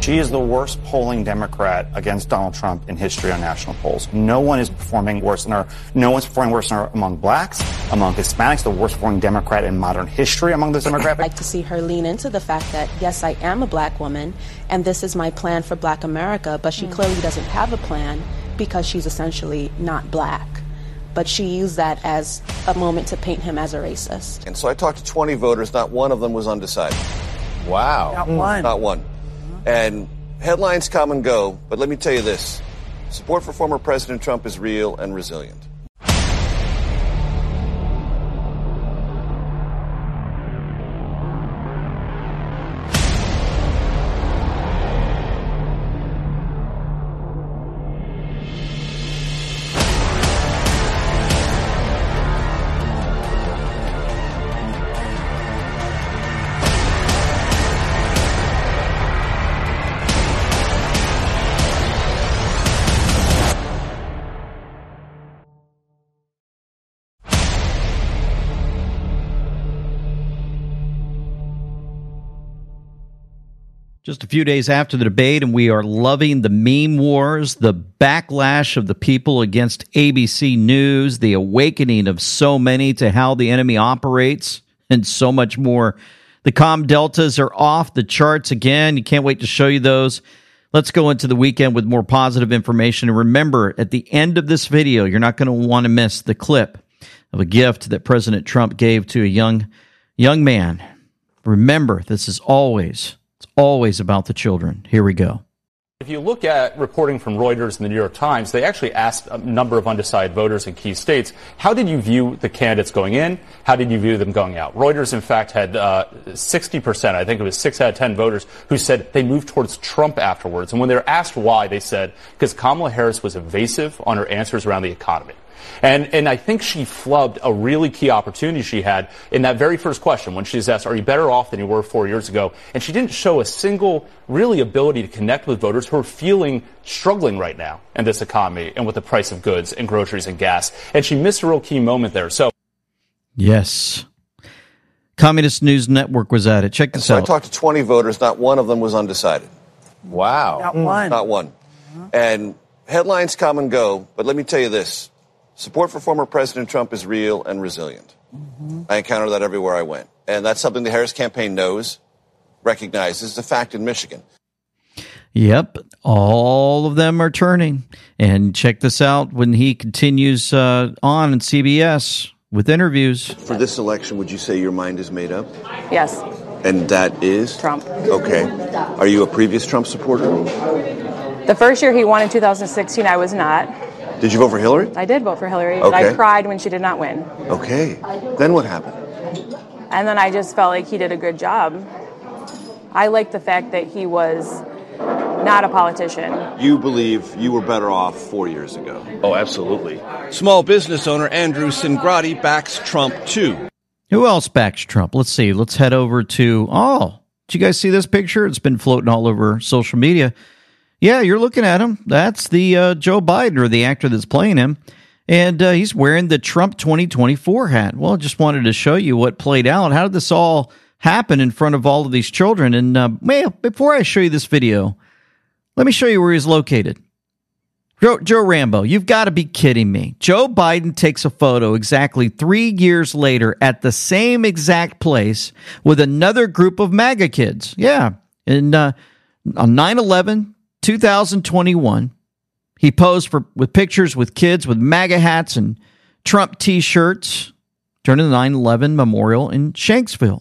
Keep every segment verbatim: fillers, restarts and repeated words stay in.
She is the worst polling Democrat against Donald Trump in history on national polls. No one is performing worse than her. No one's performing worse than her among blacks, among Hispanics, the worst performing Democrat in modern history among this demographic. I'd like to see her lean into the fact that, yes, I am a black woman, and this is my plan for black America, but she mm. clearly doesn't have a plan because she's essentially not black. But she used that as a moment to paint him as a racist. And so I talked to twenty voters. Not one of them was undecided. Wow. Not one. Not one. And headlines come and go, but let me tell you this. Support for former President Trump is real and resilient. Just a few days after the debate, and we are loving the meme wars, the backlash of the people against A B C News, the awakening of so many to how the enemy operates, and so much more. The comm deltas are off the charts again. You can't wait to show you those. Let's go into the weekend with more positive information. And remember, at the end of this video, you're not going to want to miss the clip of a gift that President Trump gave to a young, young man. Remember, this is always... It's always about the children. Here we go. If you look at reporting from Reuters and the New York Times, they actually asked a number of undecided voters in key states, how did you view the candidates going in? How did you view them going out? Reuters, in fact, had uh, sixty percent, I think it was six out of ten voters, who said they moved towards Trump afterwards. And when they were asked why, they said, because Kamala Harris was evasive on her answers around the economy. And, and I think she flubbed a really key opportunity she had in that very first question when she was asked, are you better off than you were four years ago? And she didn't show a single really ability to connect with voters who are feeling struggling right now in this economy and with the price of goods and groceries and gas. And she missed a real key moment there. So, yes. Communist News Network was at it. Check this so out. I talked to twenty voters. Not one of them was undecided. Wow. Not one. Not one. Uh-huh. And headlines come and go, but let me tell you this. Support for former President Trump is real and resilient. Mm-hmm. I encounter that everywhere I went. And that's something the Harris campaign knows, recognizes. It's a fact in Michigan. Yep. All of them are turning. And check this out when he continues uh, on in C B S with interviews. For this election, would you say your mind is made up? Yes. And that is? Trump. Okay. Are you a previous Trump supporter? The first year he won in two thousand sixteen, I was not. Did you vote for Hillary? I did vote for Hillary, okay. but I cried when she did not win. Okay. Then what happened? And then I just felt like he did a good job. I like the fact that he was not a politician. You believe you were better off four years ago? Oh, absolutely. Small business owner Andrew Singrati backs Trump, too. Who else backs Trump? Let's see. Let's head over to, oh, did you guys see this picture? It's been floating all over social media. Yeah, you're looking at him. That's the uh, Joe Biden, or the actor that's playing him. And uh, he's wearing the Trump twenty twenty-four hat. Well, just wanted to show you what played out. How did this all happen in front of all of these children? And uh, well, before I show you this video, let me show you where he's located. Joe, Joe Rambo, you've got to be kidding me. Joe Biden takes a photo exactly three years later at the same exact place with another group of MAGA kids. Yeah, and uh, on nine eleven, two thousand twenty-one, he posed for with pictures with kids with MAGA hats and Trump T-shirts during the nine eleven memorial in Shanksville.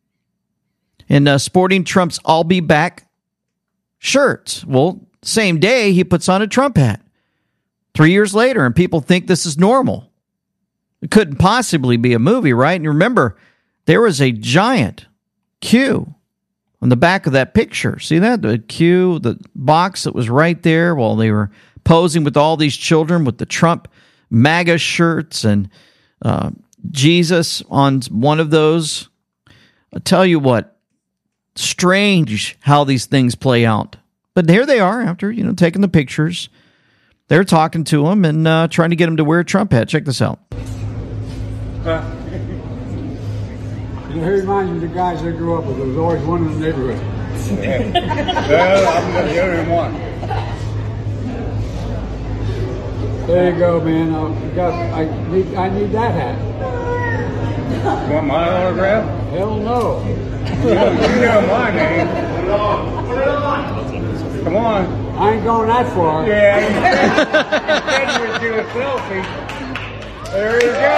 And uh, sporting Trump's I'll Be Back shirts. Well, same day, he puts on a Trump hat. Three years later, and people think this is normal. It couldn't possibly be a movie, right? And remember, there was a giant Q on the back of that picture. See that? The Q, the box that was right there while they were posing with all these children with the Trump MAGA shirts and uh, Jesus on one of those. I'll tell you what, strange how these things play out. But here they are after, you know, taking the pictures. They're talking to him and uh, trying to get him to wear a Trump hat. Check this out. Uh, it reminds me of the guys I grew up with. There was always one in the neighborhood. Well, I'm the only one. There you go, man. I, got, I, need, I need that hat. Want my autograph? Hell no. You know, you know my name. Come on. I ain't going that far. Yeah, you said you would do a selfie. There you go.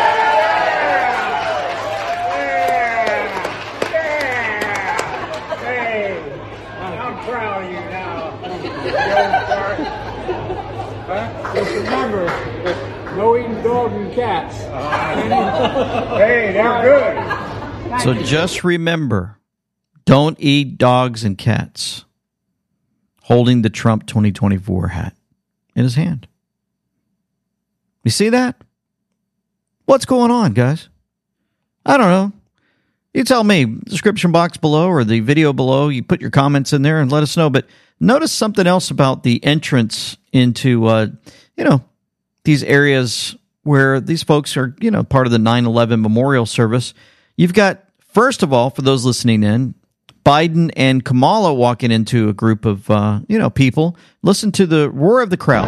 Yeah. Yeah. Hey, I'm proud of you now. You old fart. Huh? Just remember, no eating dogs and cats. Uh, hey, they're good. So just remember, don't eat dogs and cats. Holding the Trump twenty twenty-four hat in his hand. You see that? What's going on, guys? I don't know. You tell me, description box below or the video below, you put your comments in there and let us know. But notice something else about the entrance into, uh, you know, these areas where these folks are, you know, part of the nine eleven memorial service. You've got, first of all, for those listening in, Biden and Kamala walking into a group of, uh, you know, people. Listen to the roar of the crowd.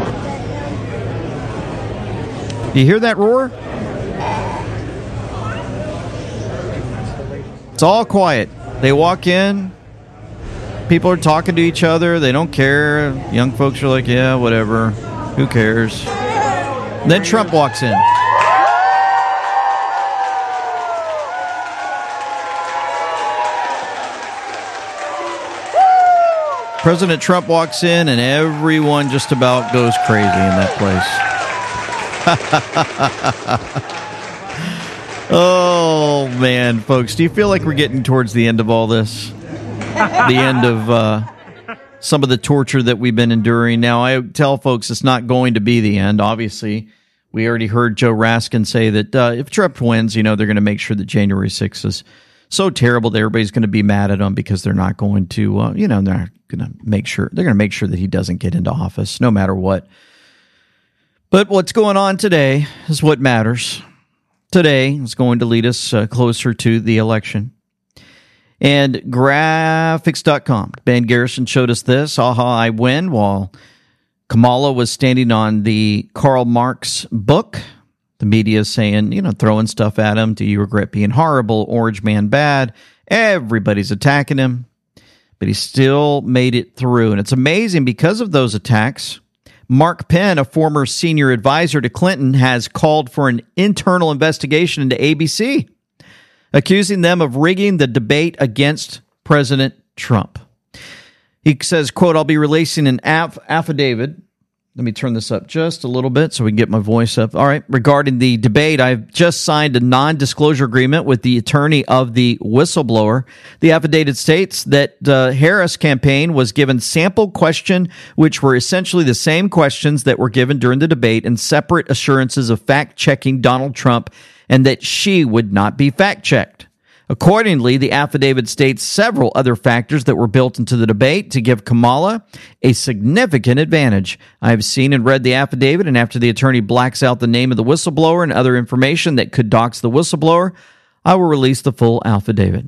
You hear that roar? It's all quiet. They walk in. People are talking to each other. They don't care. Young folks are like, yeah, whatever. Who cares? And then Trump walks in. President Trump walks in, and everyone just about goes crazy in that place. Oh, man, folks. Do you feel like we're getting towards the end of all this? The end of uh, some of the torture that we've been enduring. Now, I tell folks it's not going to be the end. Obviously, we already heard Joe Raskin say that uh, if Trump wins, you know, they're going to make sure that January sixth is so terrible that everybody's going to be mad at him because they're not going to, uh, you know, they're not going to make sure, they're going to make sure that he doesn't get into office no matter what. But what's going on today is what matters. Today is going to lead us uh, closer to the election. And graphics dot com, Ben Garrison showed us this. Aha, I win, while Kamala was standing on the Karl Marx book. The media is saying, you know, throwing stuff at him. Do you regret being horrible? Orange man bad. Everybody's attacking him. But he still made it through. And it's amazing because of those attacks. Mark Penn, a former senior advisor to Clinton, has called for an internal investigation into A B C, accusing them of rigging the debate against President Trump. He says, quote, I'll be releasing an aff- affidavit. Let me turn this up just a little bit so we can get my voice up. All right. Regarding the debate, I've just signed a non-disclosure agreement with the attorney of the whistleblower. The affidavit states that the Harris campaign was given sample question, which were essentially the same questions that were given during the debate, and separate assurances of fact-checking Donald Trump, and that she would not be fact-checked. Accordingly, the affidavit states several other factors that were built into the debate to give Kamala a significant advantage. I have seen and read the affidavit, and after the attorney blacks out the name of the whistleblower and other information that could dox the whistleblower, I will release the full affidavit.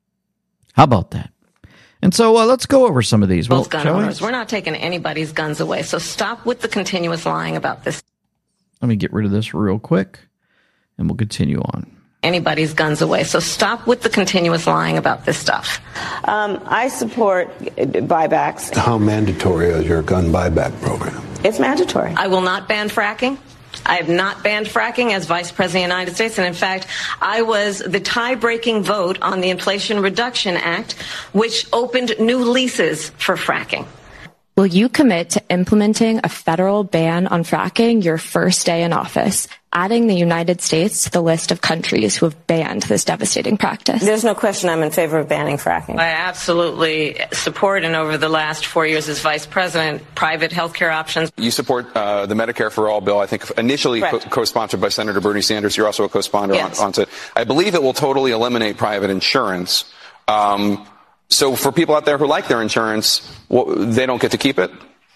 How about that? And so uh, let's go over some of these. Both well, gun owners. We? We're not taking anybody's guns away, so stop with the continuous lying about this. Let me get rid of this real quick, and we'll continue on. Anybody's guns away. So stop with the continuous lying about this stuff. Um, I support buybacks. How mandatory is your gun buyback program? It's mandatory. I will not ban fracking. I have not banned fracking as Vice President of the United States. And in fact, I was the tie-breaking vote on the Inflation Reduction Act, which opened new leases for fracking. Will you commit to implementing a federal ban on fracking your first day in office, adding the United States to the list of countries who have banned this devastating practice? There's no question I'm in favor of banning fracking. I absolutely support, and over the last four years as vice president, private health care options. You support uh, the Medicare for All bill, I think initially co- co-sponsored by Senator Bernie Sanders. You're also a co-sponsor yes. on, on it. I believe it will totally eliminate private insurance. Um, so for people out there who like their insurance, well, they don't get to keep it?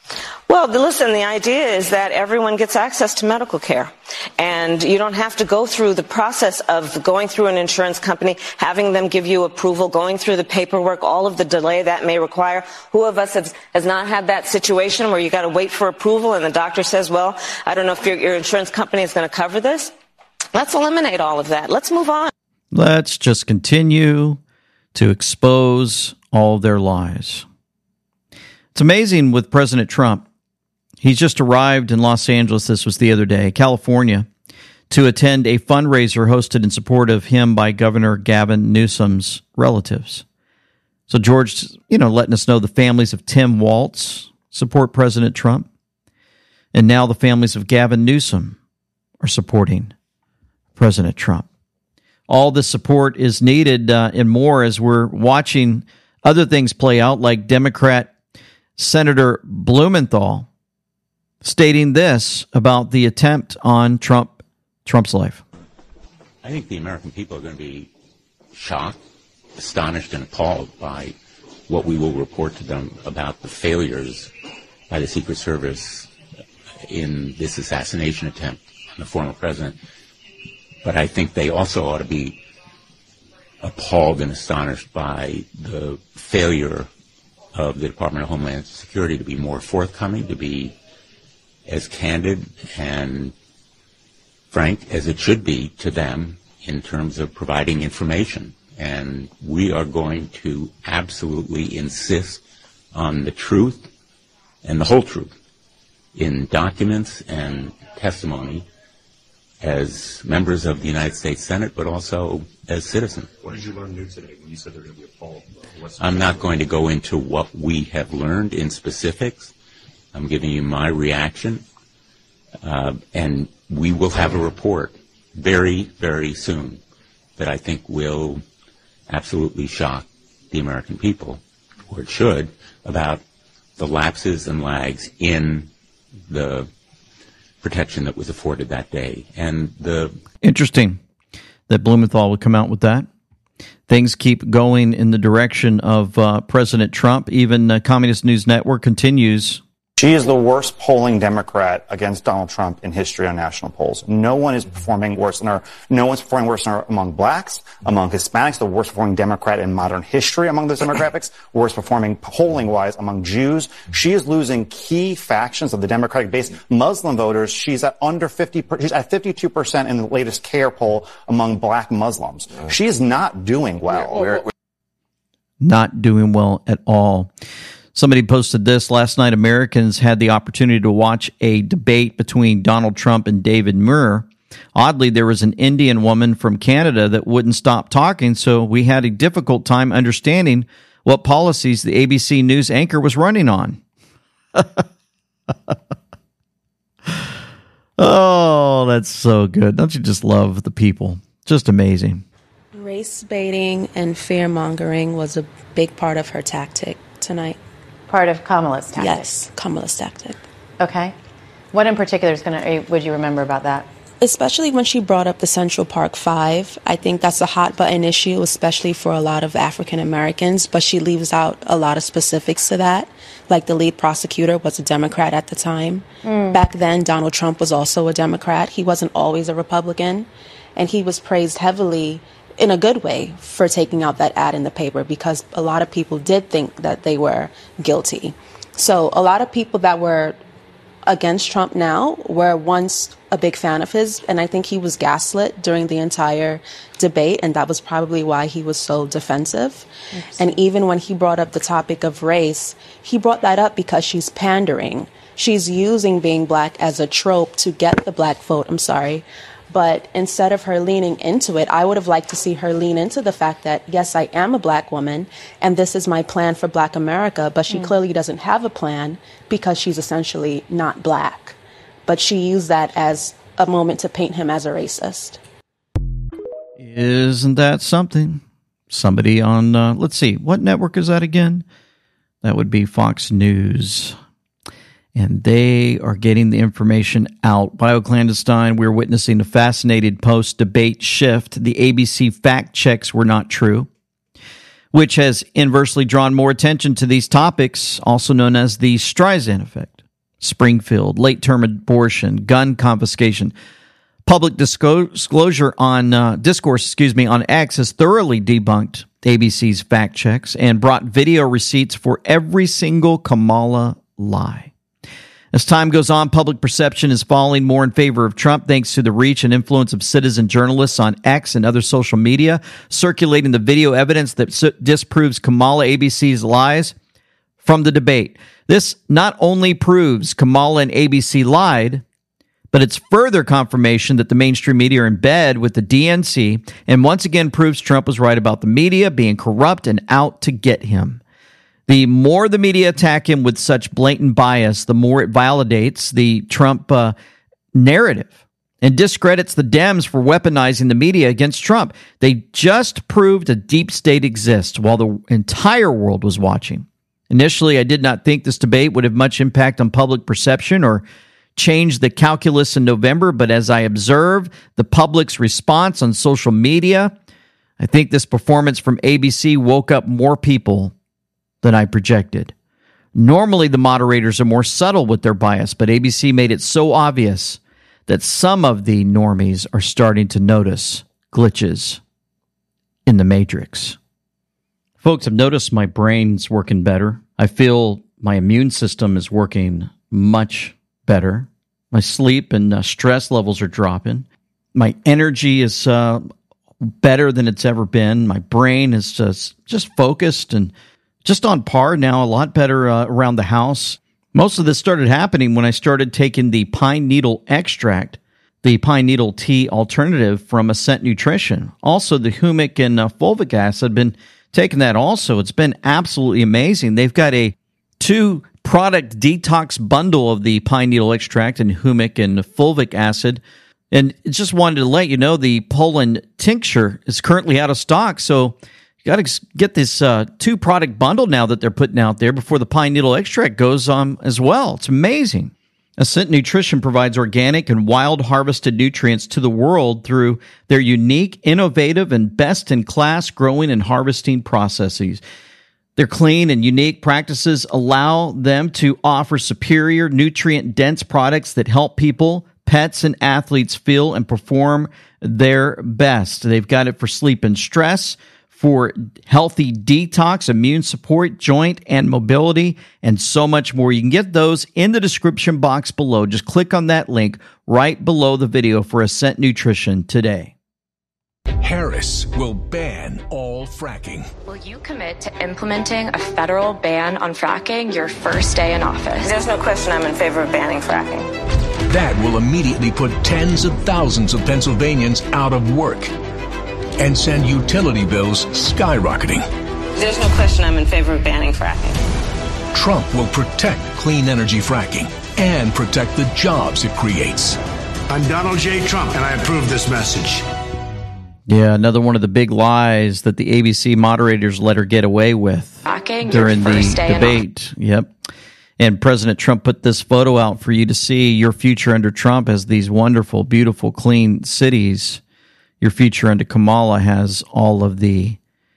Well, the, listen, the idea is that everyone gets access to medical care. And you don't have to go through the process of going through an insurance company, having them give you approval, going through the paperwork, all of the delay that may require. Who of us has, has not had that situation where you got to wait for approval and the doctor says, well, I don't know if your, your insurance company is going to cover this? Let's eliminate all of that. Let's move on. Let's just continue to expose all their lies. It's amazing with President Trump. He's just arrived in Los Angeles, this was the other day, California, to attend a fundraiser hosted in support of him by Governor Gavin Newsom's relatives. So George, you know, letting us know the families of Tim Walz support President Trump. And now the families of Gavin Newsom are supporting President Trump. All this support is needed uh, and more as we're watching other things play out, like Democrat Senator Blumenthal stating this about the attempt on Trump, Trump's life. I think the American people are going to be shocked, astonished, and appalled by what we will report to them about the failures by the Secret Service in this assassination attempt on the former president. But I think they also ought to be appalled and astonished by the failure of the Department of Homeland Security to be more forthcoming, to be as candid and frank as it should be to them in terms of providing information. And we are going to absolutely insist on the truth and the whole truth in documents and testimony as members of the United States Senate, but also as citizens. What did you learn new today when you said they're going to be appalled? I'm not going to go into what we have learned in specifics. I'm giving you my reaction, uh, and we will have a report very, very soon that I think will absolutely shock the American people, or it should, about the lapses and lags in the protection that was afforded that day. And the Interesting that Blumenthal would come out with that. Things keep going in the direction of uh, President Trump. Even uh, Communist News Network continues. She is the worst polling Democrat against Donald Trump in history on national polls. No one is performing worse than her. No one's performing worse than her among blacks, among Hispanics, the worst performing Democrat in modern history among those demographics, worst performing polling-wise among Jews. She is losing key factions of the Democratic base. Muslim voters, she's at under fifty, she's at fifty-two percent in the latest CAIR poll among black Muslims. She is not doing well. Not doing well at all. Somebody posted this last night. Americans had the opportunity to watch a debate between Donald Trump and David Muir. Oddly, there was an Indian woman from Canada that wouldn't stop talking, so we had a difficult time understanding what policies the A B C News anchor was running on. Oh, that's so good. Don't you just love the people? Just amazing. Race baiting and fear mongering was a big part of her tactic tonight. Part of Kamala's tactic? Yes, Kamala's tactic. Okay. What in particular is going to, would you remember about that? Especially when she brought up the Central Park Five. I think that's a hot button issue, especially for a lot of African Americans, but she leaves out a lot of specifics to that. Like the lead prosecutor was a Democrat at the time. Mm. Back then, Donald Trump was also a Democrat. He wasn't always a Republican, and he was praised heavily in a good way for taking out that ad in the paper, because a lot of people did think that they were guilty. So a lot of people that were against Trump now were once a big fan of his, and I think he was gaslit during the entire debate, and that was probably why he was so defensive. And even when he brought up the topic of race, he brought that up because she's pandering. She's using being black as a trope to get the black vote. I'm sorry. But instead of her leaning into it, I would have liked to see her lean into the fact that, yes, I am a black woman, and this is my plan for black America, but she mm. clearly doesn't have a plan because she's essentially not black. But she used that as a moment to paint him as a racist. Isn't that something? Somebody on, uh, let's see, what network is that again? That would be Fox News. And they are getting the information out. BioClandestine, we're witnessing a fascinating post-debate shift. The A B C fact checks were not true, which has inversely drawn more attention to these topics, also known as the Streisand effect. Springfield, late-term abortion, gun confiscation. Public disclosure on uh, discourse, excuse me, on X has thoroughly debunked A B C's fact checks and brought video receipts for every single Kamala lie. As time goes on, public perception is falling more in favor of Trump thanks to the reach and influence of citizen journalists on X and other social media, circulating the video evidence that disproves Kamala A B C's lies from the debate. This not only proves Kamala and A B C lied, but it's further confirmation that the mainstream media are in bed with the D N C and once again proves Trump was right about the media being corrupt and out to get him. The more the media attack him with such blatant bias, the more it validates the Trump uh, narrative and discredits the Dems for weaponizing the media against Trump. They just proved a deep state exists while the entire world was watching. Initially, I did not think this debate would have much impact on public perception or change the calculus in November, but as I observe the public's response on social media, I think this performance from A B C woke up more people than I projected. Normally, the moderators are more subtle with their bias, but A B C made it so obvious that some of the normies are starting to notice glitches in the matrix. Folks, I've noticed my brain's working better. I feel my immune system is working much better. My sleep and uh, stress levels are dropping. My energy is uh, better than it's ever been. My brain is just, just focused and just on par now, a lot better uh, around the house. Most of this started happening when I started taking the pine needle extract, the pine needle tea alternative from Ascent Nutrition. Also, the humic and uh, fulvic acid. I've been taking that also. It's been absolutely amazing. They've got a two-product detox bundle of the pine needle extract and humic and fulvic acid. And just wanted to let you know the Poland tincture is currently out of stock, so you got to get this uh, two-product bundle now that they're putting out there before the pine needle extract goes on as well. It's amazing. Ascent Nutrition provides organic and wild harvested nutrients to the world through their unique, innovative, and best-in-class growing and harvesting processes. Their clean and unique practices allow them to offer superior, nutrient-dense products that help people, pets, and athletes feel and perform their best. They've got it for sleep and stress, for healthy detox, immune support, joint and mobility, and so much more. You can get those in the description box below. Just click on that link right below the video for Ascent Nutrition today. Harris will ban all fracking. Will you commit to implementing a federal ban on fracking your first day in office? There's no question I'm in favor of banning fracking. That will immediately put tens of thousands of Pennsylvanians out of work and send utility bills skyrocketing. There's no question I'm in favor of banning fracking. Trump will protect clean energy fracking and protect the jobs it creates. I'm Donald J. Trump, and I approve this message. Yeah, another one of the big lies that the A B C moderators let her get away with fracking during the debate. Yep. And President Trump put this photo out for you to see your future under Trump as these wonderful, beautiful, clean cities. Your future under Kamala has all of the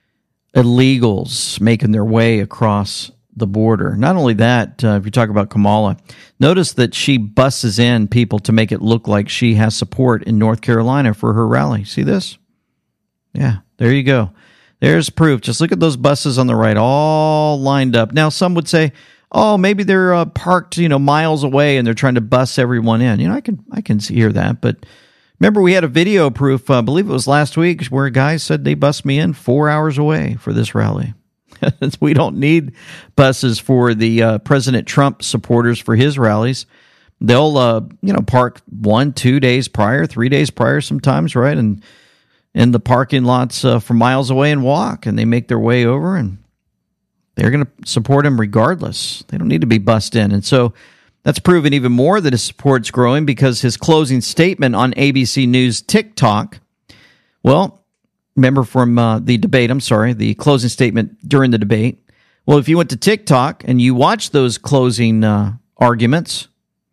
illegals making their way across the border. Not only that, uh, if you talk about Kamala, notice that she buses in people to make it look like she has support in North Carolina for her rally. See this? Yeah, there you go. There's proof. Just look at those buses on the right, all lined up. Now, some would say, oh, maybe they're uh, parked, you know, miles away and they're trying to bus everyone in. You know, I can I can hear that, but remember, we had a video proof, uh, I believe it was last week, where a guy said they bust me in four hours away for this rally. We don't need buses for the uh, President Trump supporters for his rallies. They'll, uh, you know, park one, two days prior, three days prior sometimes, right? And in the parking lots uh, for miles away and walk, and they make their way over, and they're going to support him regardless. They don't need to be bussed in. And so that's proven even more that his support's growing because his closing statement on A B C News TikTok, well, remember from uh, the debate, I'm sorry, the closing statement during the debate. Well, if you went to TikTok and you watched those closing uh, arguments,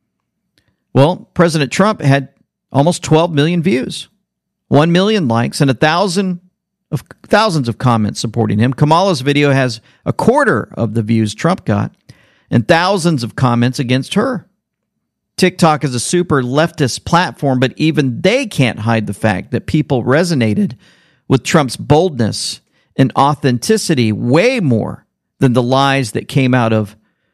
well, President Trump had almost twelve million views, one million likes, and a thousand of thousands of comments supporting him. Kamala's video has a quarter of the views Trump got, and thousands of comments against her. TikTok is a super leftist platform, but even they can't hide the fact that people resonated with Trump's boldness and authenticity way more than the lies that came out of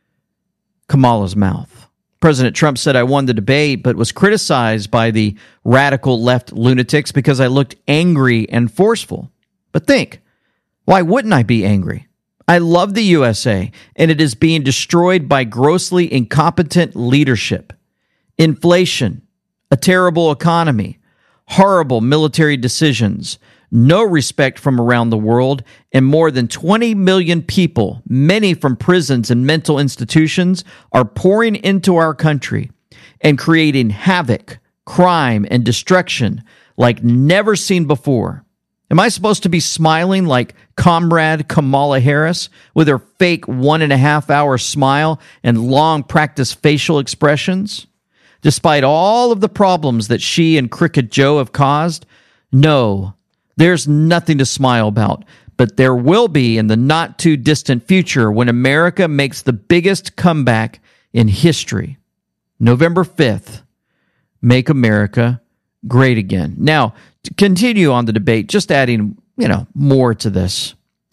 Kamala's mouth. President Trump said, I won the debate, but was criticized by the radical left lunatics because I looked angry and forceful. But think, why wouldn't I be angry? I love the U S A, and it is being destroyed by grossly incompetent leadership. Inflation, a terrible economy, horrible military decisions, no respect from around the world, and more than twenty million people, many from prisons and mental institutions, are pouring into our country and creating havoc, crime, and destruction like never seen before. Am I supposed to be smiling like Comrade Kamala Harris with her fake one and a half hour smile and long practiced facial expressions? Despite all of the problems that she and Crooked Joe have caused, no, there's nothing to smile about. But there will be in the not too distant future when America makes the biggest comeback in history. November fifth, make America great again. Now, to continue on the debate, just adding, you know, more to this.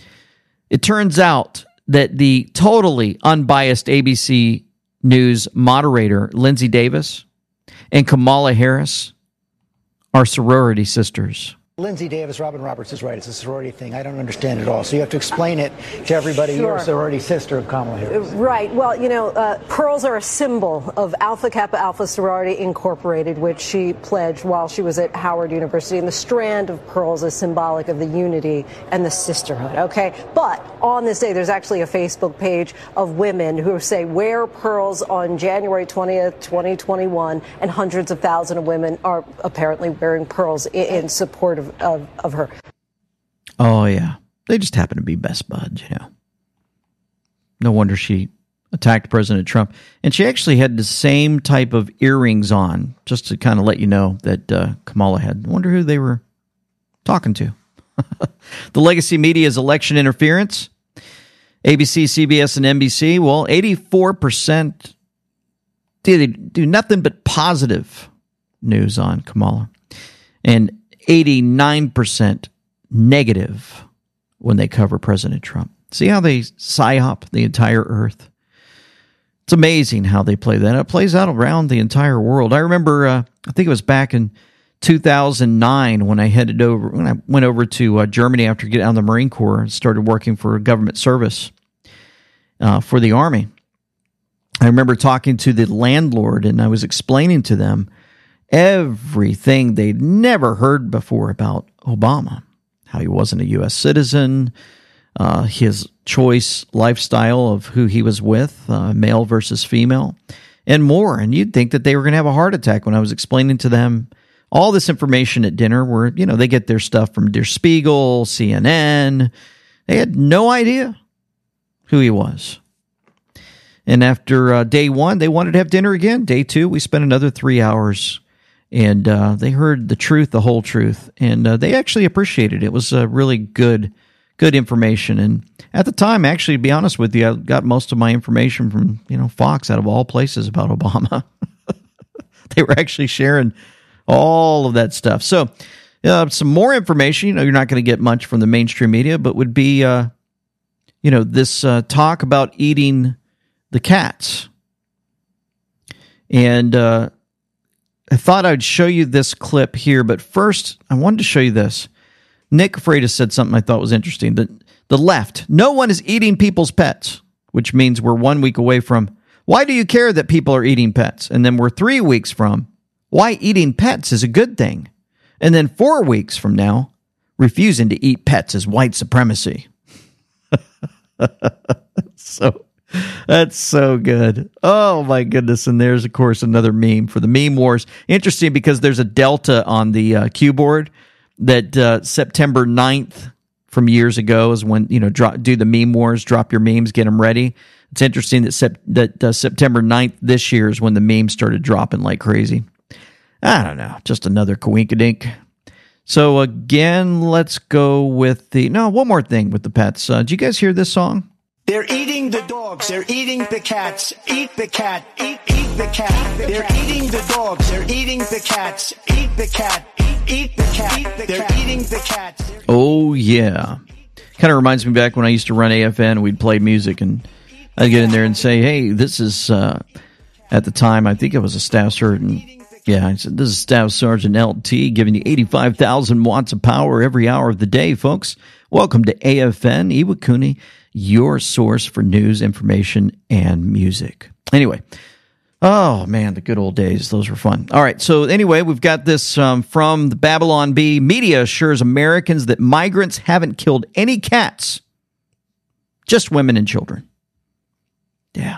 It turns out that the totally unbiased A B C News moderator, Lindsay Davis, and Kamala Harris are sorority sisters. Lindsay Davis, Robin Roberts is right. It's a sorority thing. I don't understand it all. So you have to explain it to everybody. Sure. You're a sorority sister of Kamala Harris. Right. Well, you know, uh, pearls are a symbol of Alpha Kappa Alpha Sorority Incorporated, which she pledged while she was at Howard University. And the strand of pearls is symbolic of the unity and the sisterhood. OK, but on this day, there's actually a Facebook page of women who say wear pearls on January twentieth, twenty twenty-one. And hundreds of thousands of women are apparently wearing pearls in, in support of Of, of her. Oh, yeah. They just happen to be best buds, you know. No wonder she attacked President Trump. And she actually had the same type of earrings on, just to kind of let you know that uh, Kamala had. I wonder who they were talking to. The legacy media's election interference. A B C, C B S, and N B C. Well, eighty-four percent did do nothing but positive news on Kamala. And eighty-nine percent negative when they cover President Trump. See how they psyop the entire earth? It's amazing how they play that. It plays out around the entire world. I remember, uh, I think it was back in two thousand nine when I headed over, when I went over to uh, Germany after getting out of the Marine Corps and started working for a government service uh, for the Army. I remember talking to the landlord and I was explaining to them everything they'd never heard before about Obama, how he wasn't a U S citizen, uh, his choice lifestyle of who he was with, uh, male versus female, and more. And you'd think that they were going to have a heart attack when I was explaining to them all this information at dinner where, you know, they get their stuff from Der Spiegel, C N N. They had no idea who he was. And after uh, day one, they wanted to have dinner again. Day two, we spent another three hours And uh, they heard the truth, the whole truth, and uh, they actually appreciated it. It was uh, really good, good information. And at the time, actually, to be honest with you, I got most of my information from you know Fox, out of all places, about Obama. They were actually sharing all of that stuff. So, uh, some more information. You know, you're not going to get much from the mainstream media, but would be, uh, you know, this uh, talk about eating the cats, and. Uh, I thought I'd show you this clip here, but first I wanted to show you this. Nick Freitas said something I thought was interesting. The, the left, no one is eating people's pets, which means we're one week away from, why do you care that people are eating pets? And then we're three weeks from, why eating pets is a good thing? And then four weeks from now, refusing to eat pets is white supremacy. So... That's so good. Oh, my goodness. And there's, of course, another meme for the meme wars. Interesting because there's a delta on the uh, cue board that uh, September ninth from years ago is when, you know, drop, do the meme wars, drop your memes, get them ready. It's interesting that, sep- that uh, September ninth this year is when the memes started dropping like crazy. I don't know. Just another coinkadink. So, again, let's go with the... No, one more thing with the pets. Uh, did you guys hear this song? They're eating the dogs. They're eating the cats. Eat the cat. Eat, eat the cat. They're eating the dogs. They're eating the cats. Eat the cat. Eat the cat. They're eating the cats. Oh, yeah. Kind of reminds me back when I used to run A F N, we'd play music, and I'd get in there and say, hey, this is, uh, at the time, I think I was a Staff Sergeant. Yeah, I said, this is Staff Sergeant L T giving you eighty-five thousand watts of power every hour of the day, folks. Welcome to A F N, Iwakuni, your source for news, information, and music. Anyway, oh, man, the good old days. Those were fun. All right, so anyway, we've got this um, from the Babylon Bee. Media assures Americans that migrants haven't killed any cats, just women and children. Yeah.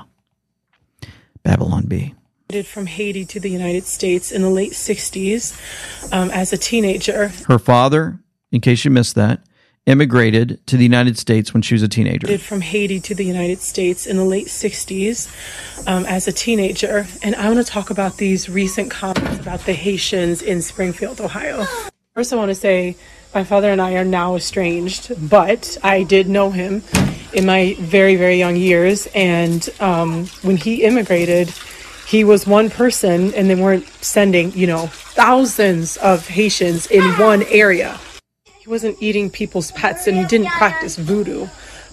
Babylon Bee. From Haiti to the United States in the late sixties um, as a teenager. Her father, in case you missed that, immigrated to the United States when she was a teenager. From Haiti to the United States in the late sixties um, as a teenager. And I want to talk about these recent comments about the Haitians in Springfield, Ohio. First, I want to say my father and I are now estranged, but I did know him in my very, very young years. And um, when he immigrated, he was one person, and they weren't sending, you know, thousands of Haitians in one area. He wasn't eating people's pets, and he didn't practice voodoo.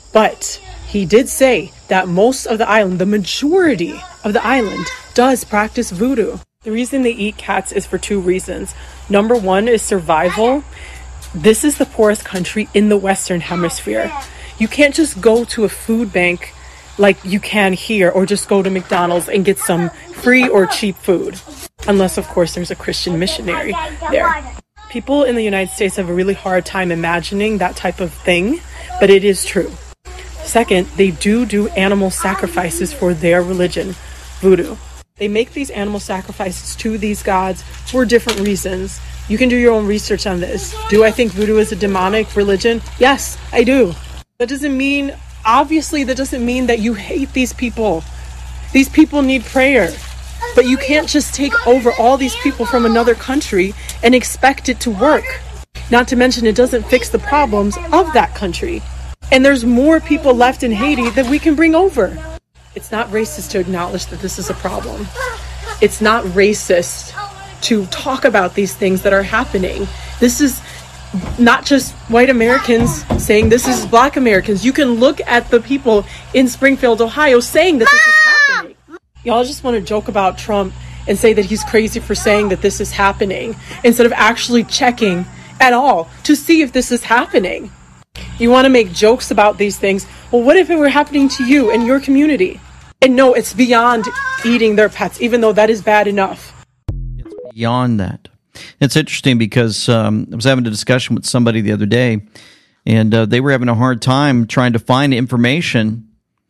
But he did say that most of the island, the majority of the island, does practice voodoo. The reason they eat cats is for two reasons. Number one is survival. This is the poorest country in the Western Hemisphere. You can't just go to a food bank like you can here, or just go to McDonald's and get some free or cheap food. Unless, of course, there's a Christian missionary there. People in the United States have a really hard time imagining that type of thing, but it is true. Second, they do do animal sacrifices for their religion, voodoo. They make these animal sacrifices to these gods for different reasons. You can do your own research on this. Do I think voodoo is a demonic religion? Yes, I do. That doesn't mean... Obviously, that doesn't mean that you hate these people. These people need prayer. But you can't just take over all these people from another country and expect it to work. Not to mention, it doesn't fix the problems of that country. And there's more people left in Haiti that we can bring over. It's not racist to acknowledge that this is a problem. It's not racist to talk about these things that are happening. This is not just white Americans saying this is black Americans. You can look at the people in Springfield, Ohio saying that this is happening. Y'all just want to joke about Trump and say that he's crazy for saying that this is happening instead of actually checking at all to see if this is happening. You want to make jokes about these things. Well, what if it were happening to you and your community? And no, it's beyond eating their pets, even though that is bad enough. It's beyond that. It's interesting because um, I was having a discussion with somebody the other day, and uh, they were having a hard time trying to find information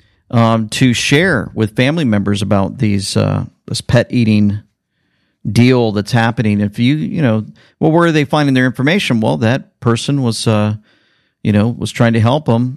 um, to share with family members about these uh, this pet eating deal that's happening. If you, you know, well, where are they finding their information? Well, that person was, uh, you know, was trying to help them,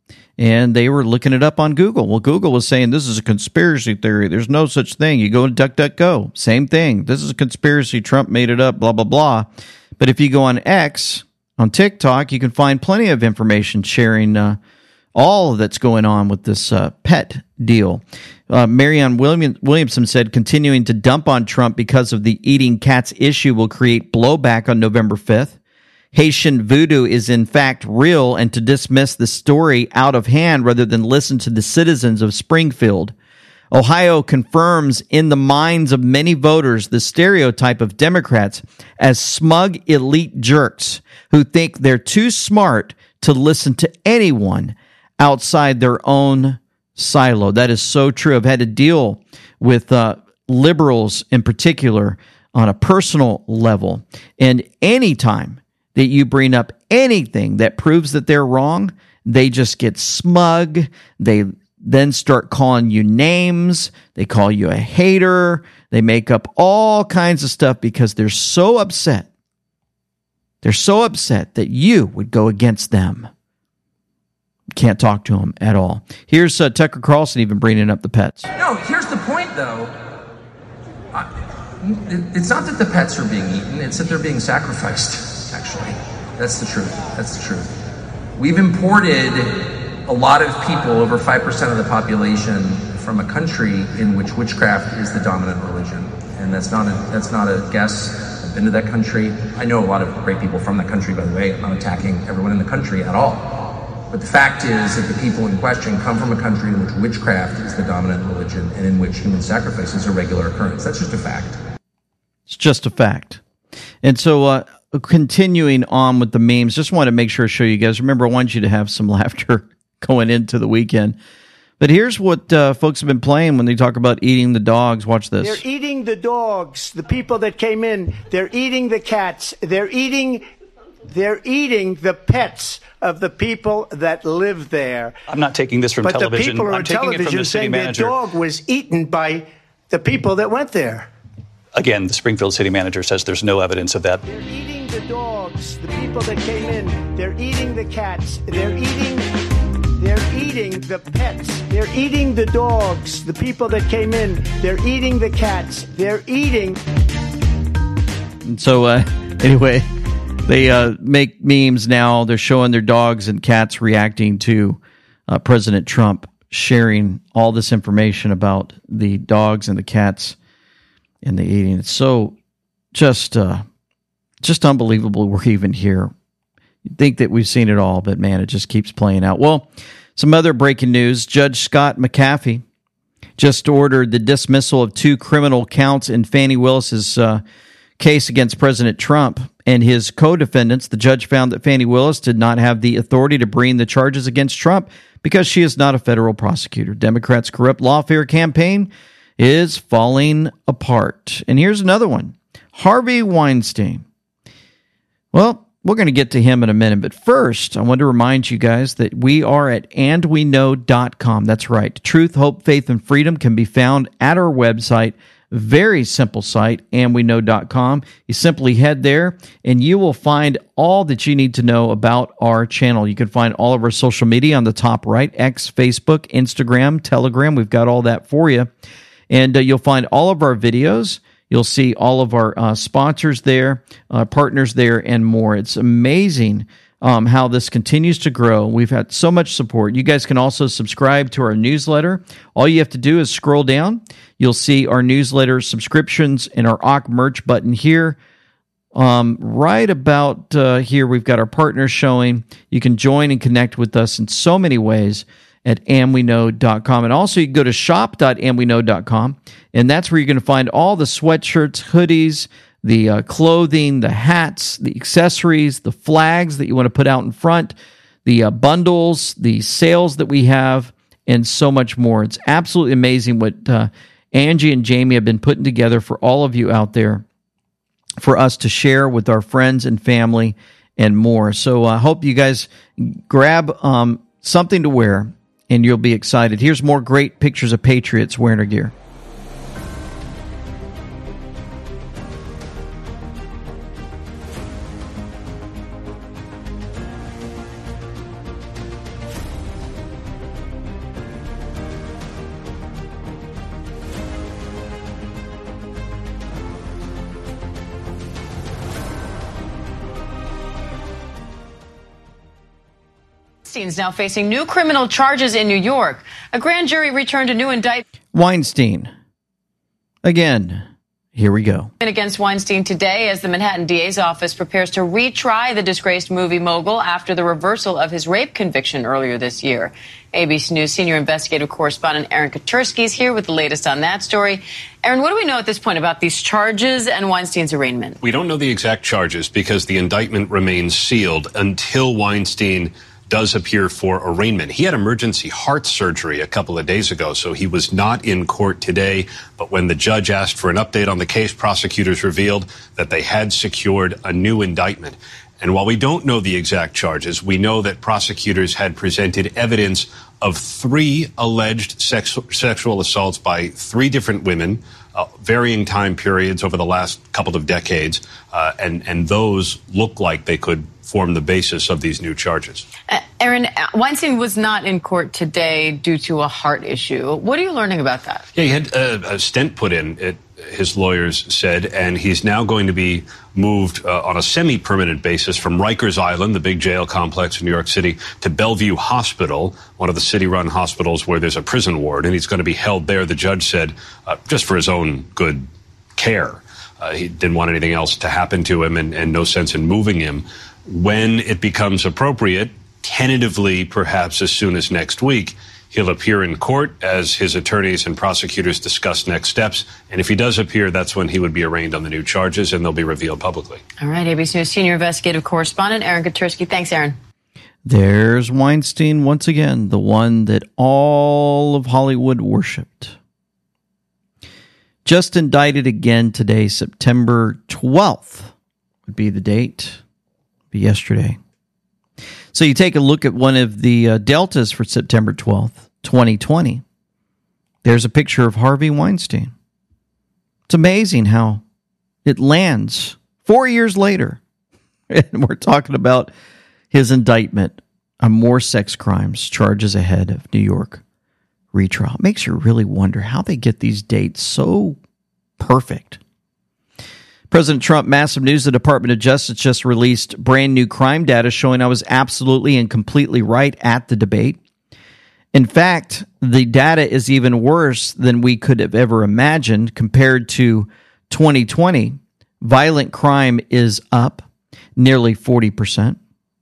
and they were looking it up on Google. Well, Google was saying this is a conspiracy theory. There's no such thing. You go to DuckDuckGo, same thing. This is a conspiracy. Trump made it up, blah, blah, blah. But if you go on X, on TikTok, you can find plenty of information sharing uh, all that's going on with this uh, pet deal. Uh, Marianne William- Williamson said, continuing to dump on Trump because of the eating cats issue will create blowback on November fifth. Haitian voodoo is in fact real, and to dismiss the story out of hand rather than listen to the citizens of Springfield. Ohio confirms in the minds of many voters the stereotype of Democrats as smug elite jerks who think they're too smart to listen to anyone outside their own silo. That is so true. I've had to deal with uh, liberals in particular on a personal level, and anytime that you bring up anything that proves that they're wrong, they just get smug. They then start calling you names. They call you a hater. They make up all kinds of stuff because they're so upset. They're so upset that you would go against them. Can't talk to them at all. Here's uh, Tucker Carlson even bringing up the pets. No, here's the point, though. I, it's not that the pets are being eaten. It's that they're being sacrificed. Actually, that's the truth. That's the truth. We've imported a lot of people, over five percent of the population, from a country in which witchcraft is the dominant religion. And that's not a, that's not a guess. I've been to that country. I know a lot of great people from that country, by the way. I'm not attacking everyone in the country at all. But the fact is that the people in question come from a country in which witchcraft is the dominant religion and in which human sacrifice is a regular occurrence. That's just a fact. It's just a fact. And so uh, continuing on with the memes, just want to make sure I show you guys. Remember, I want you to have some laughter going into the weekend. But here's what uh, folks have been playing when they talk about eating the dogs. Watch this. They're eating the dogs, the people that came in. They're eating the cats. They're eating, they're eating the pets of the people that live there. I'm not taking this from but television. But the people I'm on taking television it from the city saying manager. their dog was eaten by the people that went there. Again, the Springfield city manager says there's no evidence of that. They're eating the dogs, the people that came in. They're eating the cats. They're eating, they're eating the pets. They're eating the dogs, the people that came in. They're eating the cats. They're eating. And so, uh, anyway, they uh, make memes now. They're showing their dogs and cats reacting to uh, President Trump sharing all this information about the dogs and the cats and the eating. It's so just uh, just unbelievable we're even here. You'd think that we've seen it all, but man, it just keeps playing out. Well, some other breaking news. Judge Scott McAfee just ordered the dismissal of two criminal counts in Fani Willis's uh, case against President Trump and his co-defendants. The judge found that Fani Willis did not have the authority to bring the charges against Trump because she is not a federal prosecutor. Democrats' corrupt lawfare campaign is falling apart. And here's another one. Harvey Weinstein. Well, we're going to get to him in a minute, but first, I want to remind you guys that we are at and we know dot com. That's right. Truth, hope, faith, and freedom can be found at our website. Very simple site, and we know dot com. You simply head there, and you will find all that you need to know about our channel. You can find all of our social media on the top right, X, Facebook, Instagram, Telegram. We've got all that for you. And uh, you'll find all of our videos. You'll see all of our uh, sponsors there, uh, partners there, and more. It's amazing um, how this continues to grow. We've had so much support. You guys can also subscribe to our newsletter. All you have to do is scroll down. You'll see our newsletter subscriptions and our A W C merch button here. Um, right about uh, here, we've got our partners showing. You can join and connect with us in so many ways at and we know dot com. And also you can go to shop dot and we know dot com, and that's where you're going to find all the sweatshirts, hoodies, the uh, clothing, the hats, the accessories, the flags that you want to put out in front, the uh, bundles, the sales that we have, and so much more. It's absolutely amazing what uh, Angie and Jamie have been putting together for all of you out there for us to share with our friends and family and more. So I uh, hope you guys grab um, something to wear, and you'll be excited. Here's more great pictures of Patriots wearing their gear. Weinstein's now facing new criminal charges in New York. A grand jury returned a new indictment. Weinstein. Again, here we go. Against Weinstein today as the Manhattan D A's office prepares to retry the disgraced movie mogul after the reversal of his rape conviction earlier this year. A B C News senior investigative correspondent Aaron Katursky is here with the latest on that story. Aaron, what do we know at this point about these charges and Weinstein's arraignment? We don't know the exact charges because the indictment remains sealed until Weinstein does appear for arraignment. He had emergency heart surgery a couple of days ago, so he was not in court today. But when the judge asked for an update on the case, prosecutors revealed that they had secured a new indictment. And while we don't know the exact charges, we know that prosecutors had presented evidence of three alleged sex- sexual assaults by three different women, uh, varying time periods over the last couple of decades. Uh, and, and those look like they could form the basis of these new charges. Uh, Aaron, Weinstein was not in court today due to a heart issue. What are you learning about that? Yeah, he had a, a stent put in. It his lawyers said, and he's now going to be moved uh, on a semi-permanent basis from Rikers Island, the big jail complex in New York City, to Bellevue Hospital, one of the city-run hospitals where there's a prison ward, and he's going to be held there, the judge said, uh, just for his own good care. Uh, he didn't want anything else to happen to him, and, and no sense in moving him. When it becomes appropriate, tentatively perhaps as soon as next week, he'll appear in court as his attorneys and prosecutors discuss next steps. And if he does appear, that's when he would be arraigned on the new charges, and they'll be revealed publicly. All right, A B C News senior investigative correspondent Aaron Katersky. Thanks, Aaron. There's Weinstein once again, the one that all of Hollywood worshipped. Just indicted again today, September twelfth would be the date. Be yesterday. So you take a look at one of the uh, deltas for September twelfth, twenty twenty. There's a picture of Harvey Weinstein. It's amazing how it lands four years later. And we're talking about his indictment on more sex crimes charges ahead of New York retrial. It makes you really wonder how they get these dates so perfect. President Trump, massive news. The Department of Justice just released brand new crime data showing I was absolutely and completely right at the debate. In fact, the data is even worse than we could have ever imagined. Compared to twenty twenty, violent crime is up nearly forty percent.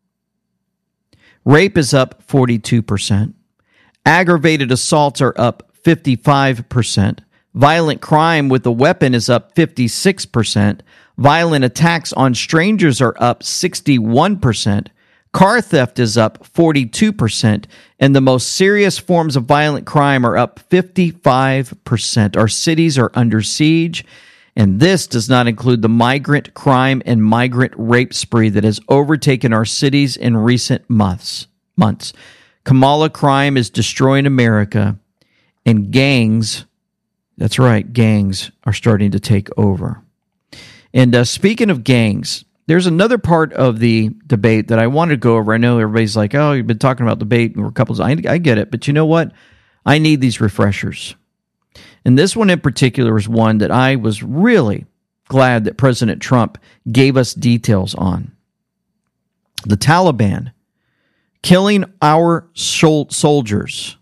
Rape is up forty-two percent. Aggravated assaults are up fifty-five percent. Violent crime with a weapon is up fifty-six percent. Violent attacks on strangers are up sixty-one percent. Car theft is up forty-two percent. And the most serious forms of violent crime are up fifty-five percent. Our cities are under siege. And this does not include the migrant crime and migrant rape spree that has overtaken our cities in recent months. months. Kamala crime is destroying America, and gangs, that's right, gangs are starting to take over. And uh, speaking of gangs, there's another part of the debate that I wanted to go over. I know everybody's like, oh, you've been talking about debate and we're couples. I, I get it, but you know what? I need these refreshers. And this one in particular is one that I was really glad that President Trump gave us details on. The Taliban killing our sol- soldiers.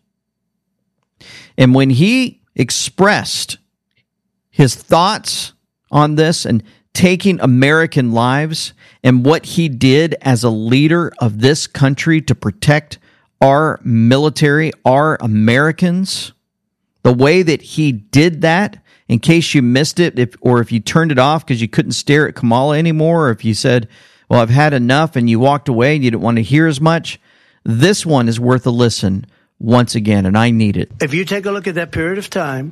And when he expressed his thoughts on this and taking American lives and what he did as a leader of this country to protect our military, our Americans, the way that he did that, in case you missed it, if or if you turned it off because you couldn't stare at Kamala anymore, or if you said, well, I've had enough, and you walked away and you didn't want to hear as much, this one is worth a listen once again, and I need it. If you take a look at that period of time,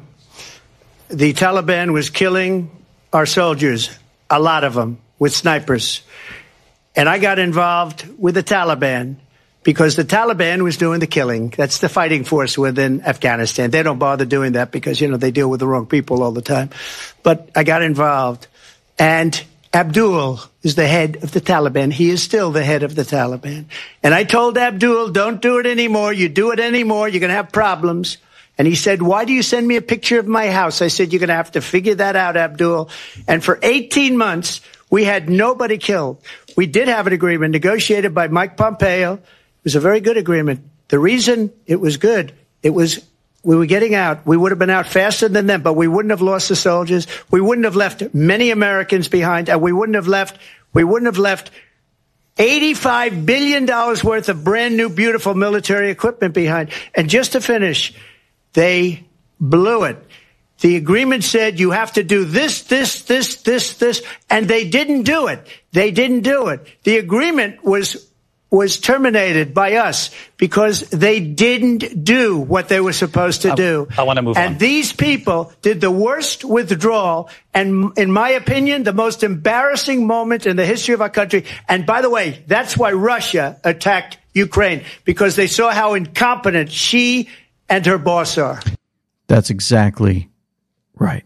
the Taliban was killing our soldiers, a lot of them, with snipers. And I got involved with the Taliban because the Taliban was doing the killing. That's the fighting force within Afghanistan. They don't bother doing that because, you know, they deal with the wrong people all the time. But I got involved. And Abdul is the head of the Taliban. He is still the head of the Taliban. And I told Abdul, don't do it anymore. You do it anymore, you're going to have problems. And he said, why do you send me a picture of my house? I said, you're going to have to figure that out, Abdul. And for eighteen months, we had nobody killed. We did have an agreement negotiated by Mike Pompeo. It was a very good agreement. The reason it was good, it was we were getting out. We would have been out faster than them, but we wouldn't have lost the soldiers. We wouldn't have left many Americans behind, and we wouldn't have left, we wouldn't have left eighty-five billion dollars worth of brand new, beautiful military equipment behind. And just to finish, they blew it. The agreement said you have to do this, this, this, this, this, and they didn't do it. They didn't do it. The agreement was was terminated by us because they didn't do what they were supposed to do. I, I want to move and on. And these people did the worst withdrawal and, in my opinion, the most embarrassing moment in the history of our country. And by the way, that's why Russia attacked Ukraine, because they saw how incompetent she and her boss are. That's exactly right.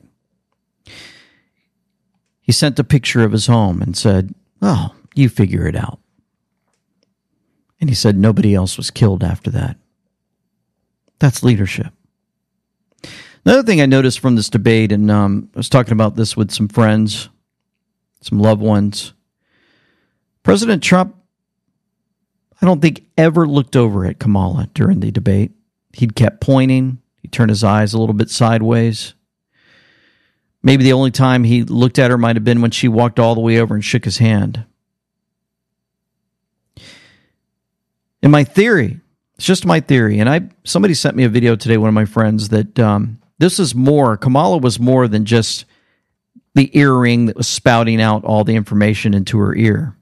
He sent a picture of his home and said, oh, you figure it out. And he said nobody else was killed after that. That's leadership. Another thing I noticed from this debate, and um, I was talking about this with some friends, some loved ones, President Trump, I don't think ever looked over at Kamala during the debate. He'd kept pointing. He turned his eyes a little bit sideways. Maybe the only time he looked at her might have been when she walked all the way over and shook his hand. In my theory, it's just my theory, and I somebody sent me a video today, one of my friends, that um, this is more, Kamala was more than just the earring that was spouting out all the information into her ear.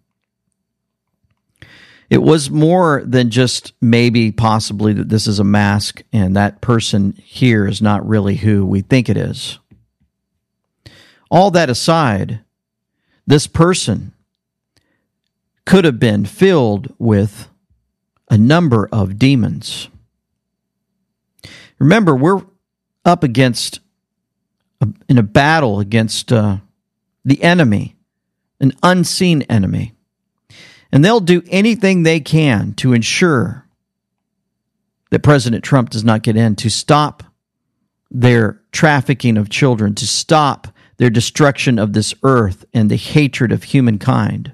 It was more than just maybe possibly that this is a mask and that person here is not really who we think it is. All that aside, this person could have been filled with a number of demons. Remember, we're up against, a, in a battle against uh, the enemy, an unseen enemy. And they'll do anything they can to ensure that President Trump does not get in, to stop their trafficking of children, to stop their destruction of this earth and the hatred of humankind.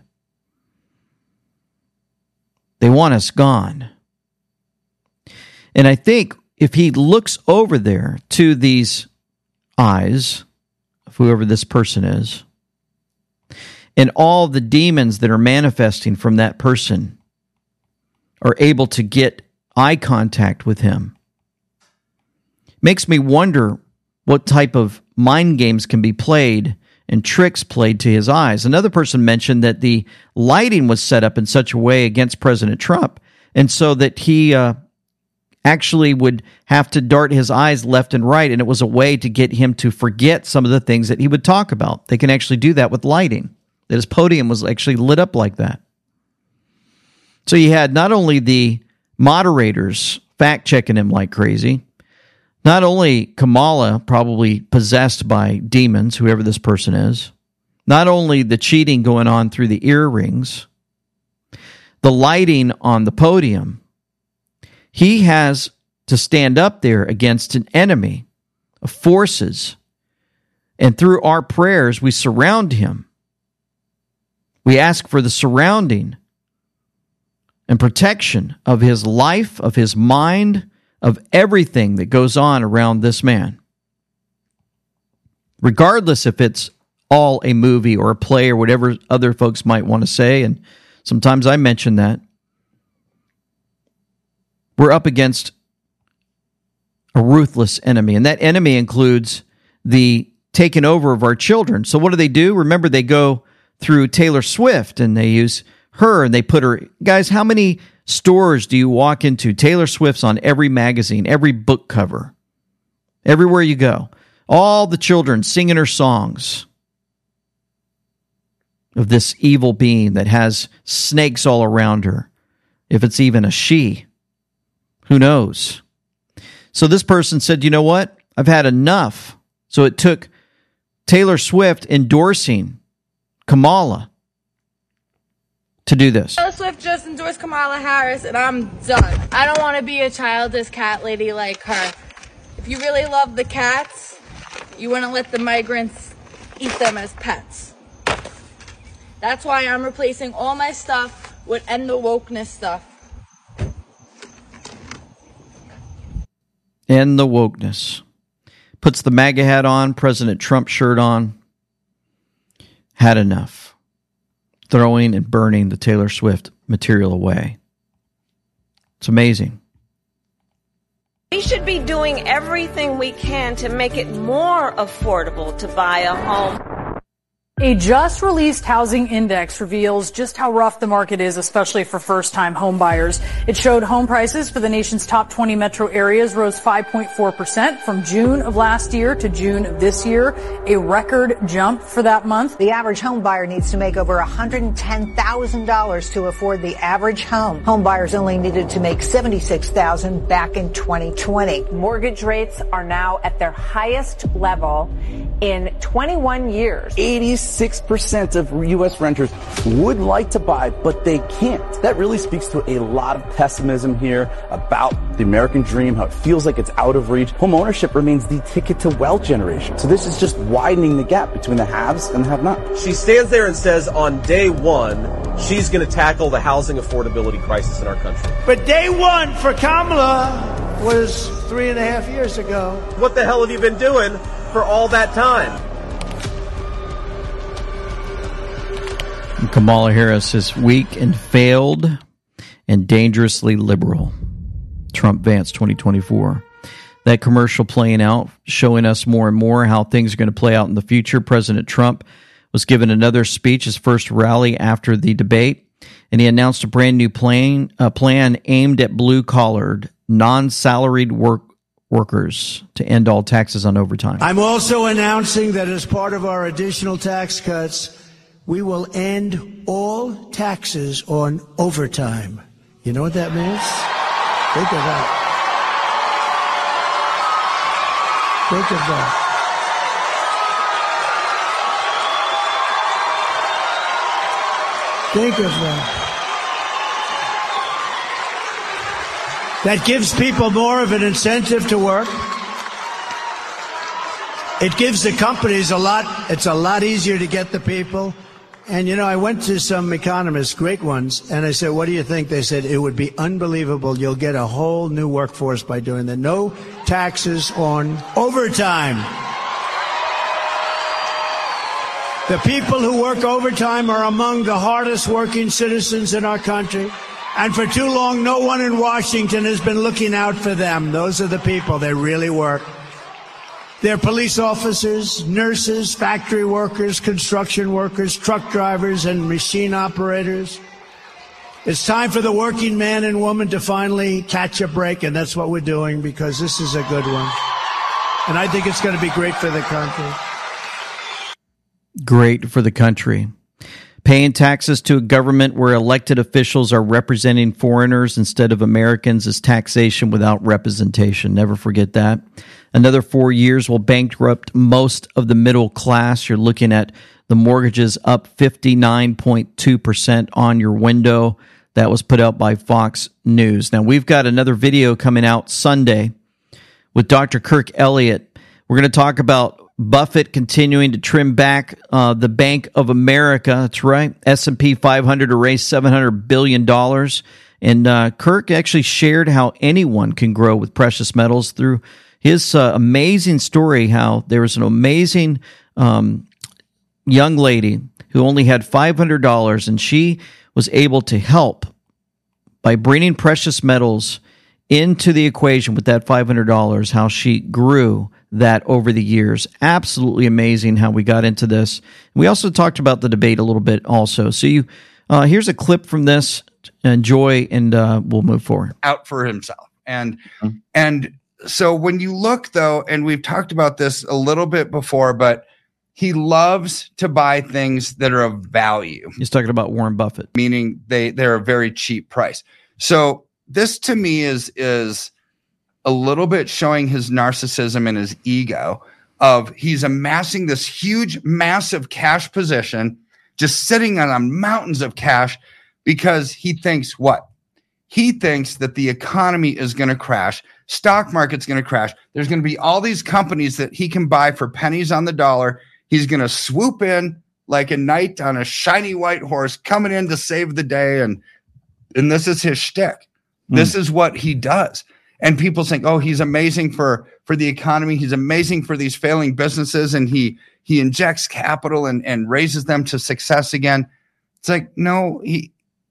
They want us gone. And I think if he looks over there to these eyes of whoever this person is, and all the demons that are manifesting from that person are able to get eye contact with him, makes me wonder what type of mind games can be played and tricks played to his eyes. Another person mentioned that the lighting was set up in such a way against President Trump, and so that he uh, actually would have to dart his eyes left and right, and it was a way to get him to forget some of the things that he would talk about. They can actually do that with lighting, that his podium was actually lit up like that. So you had not only the moderators fact-checking him like crazy, not only Kamala probably possessed by demons, whoever this person is, not only the cheating going on through the earrings, the lighting on the podium, he has to stand up there against an enemy of forces, and through our prayers, we surround him. We ask for the surrounding and protection of his life, of his mind, of everything that goes on around this man. Regardless if it's all a movie or a play or whatever other folks might want to say, and sometimes I mention that, we're up against a ruthless enemy, and that enemy includes the taking over of our children. So what do they do? Remember, they go through Taylor Swift, and they use her, and they put her... Guys, how many stores do you walk into? Taylor Swift's on every magazine, every book cover, everywhere you go. All the children singing her songs of this evil being that has snakes all around her. If it's even a she, who knows? So this person said, you know what? I've had enough. So it took Taylor Swift endorsing Kamala to do this. Taylor Swift just endorsed Kamala Harris, and I'm done. I don't want to be a childless cat lady like her. If you really love the cats, you wouldn't let the migrants eat them as pets. That's why I'm replacing all my stuff with end the wokeness stuff. End the wokeness. Puts the MAGA hat on, President Trump shirt on. Had enough. Throwing and burning the Taylor Swift material away. It's amazing. We should be doing everything we can to make it more affordable to buy a home. A just-released housing index reveals just how rough the market is, especially for first-time home buyers. It showed home prices for the nation's top twenty metro areas rose five point four percent from June of last year to June of this year, a record jump for that month. The average home buyer needs to make over one hundred ten thousand dollars to afford the average home. Home buyers only needed to make seventy-six thousand dollars back in twenty twenty. Mortgage rates are now at their highest level in twenty-one years. eighty-six six percent of U S renters would like to buy, but they can't. That really speaks to a lot of pessimism here about the American dream, how it feels like it's out of reach. Home ownership remains the ticket to wealth generation. So this is just widening the gap between the haves and the have-nots. She stands there and says on day one, she's going to tackle the housing affordability crisis in our country. But day one for Kamala was three and a half years ago. What the hell have you been doing for all that time? Kamala Harris is weak and failed and dangerously liberal. Trump Vance twenty twenty-four. That commercial playing out, showing us more and more how things are going to play out in the future. President Trump was given another speech, his first rally after the debate, and he announced a brand new plan, a plan aimed at blue-collared, non-salaried work workers to end all taxes on overtime. I'm also announcing that as part of our additional tax cuts, we will end all taxes on overtime. You know what that means? Think of that. Think of that. Think of that. That gives people more of an incentive to work. It gives the companies a lot, it's a lot easier to get the people. And, you know, I went to some economists, great ones, and I said, what do you think? They said, it would be unbelievable. You'll get a whole new workforce by doing that. No taxes on overtime. The people who work overtime are among the hardest working citizens in our country. And for too long, no one in Washington has been looking out for them. Those are the people that really work. They're police officers, nurses, factory workers, construction workers, truck drivers, and machine operators. It's time for the working man and woman to finally catch a break, and that's what we're doing because this is a good one. And I think it's going to be great for the country. Great for the country. Paying taxes to a government where elected officials are representing foreigners instead of Americans is taxation without representation. Never forget that. Another four years will bankrupt most of the middle class. You're looking at the mortgages up fifty-nine point two percent on your window. That was put out by Fox News. Now, we've got another video coming out Sunday with Doctor Kirk Elliott. We're going to talk about Buffett continuing to trim back uh, the Bank of America. That's right. S and P five hundred to raise seven hundred billion dollars. And uh, Kirk actually shared how anyone can grow with precious metals through his uh, amazing story, how there was an amazing um, young lady who only had five hundred dollars, and she was able to help by bringing precious metals into the equation with that five hundred dollars, how she grew that over the years. Absolutely amazing how we got into this. We also talked about the debate a little bit also. So you, uh, here's a clip from this. Enjoy, and uh, we'll move forward. Out for himself. And, mm-hmm. and so when you look, though, and we've talked about this a little bit before, but he loves to buy things that are of value. He's talking about Warren Buffett. Meaning they, they're a very cheap price. So this to me is is a little bit showing his narcissism and his ego of he's amassing this huge, massive cash position, just sitting on mountains of cash because he thinks what? He thinks that the economy is going to crash. Stock market's going to crash. There's going to be all these companies that he can buy for pennies on the dollar. He's going to swoop in like a knight on a shiny white horse coming in to save the day. And, and this is his shtick. Mm. This is what he does. And people think, oh, he's amazing for, for the economy. He's amazing for these failing businesses. And he, he injects capital and, and raises them to success again. It's like, no, he,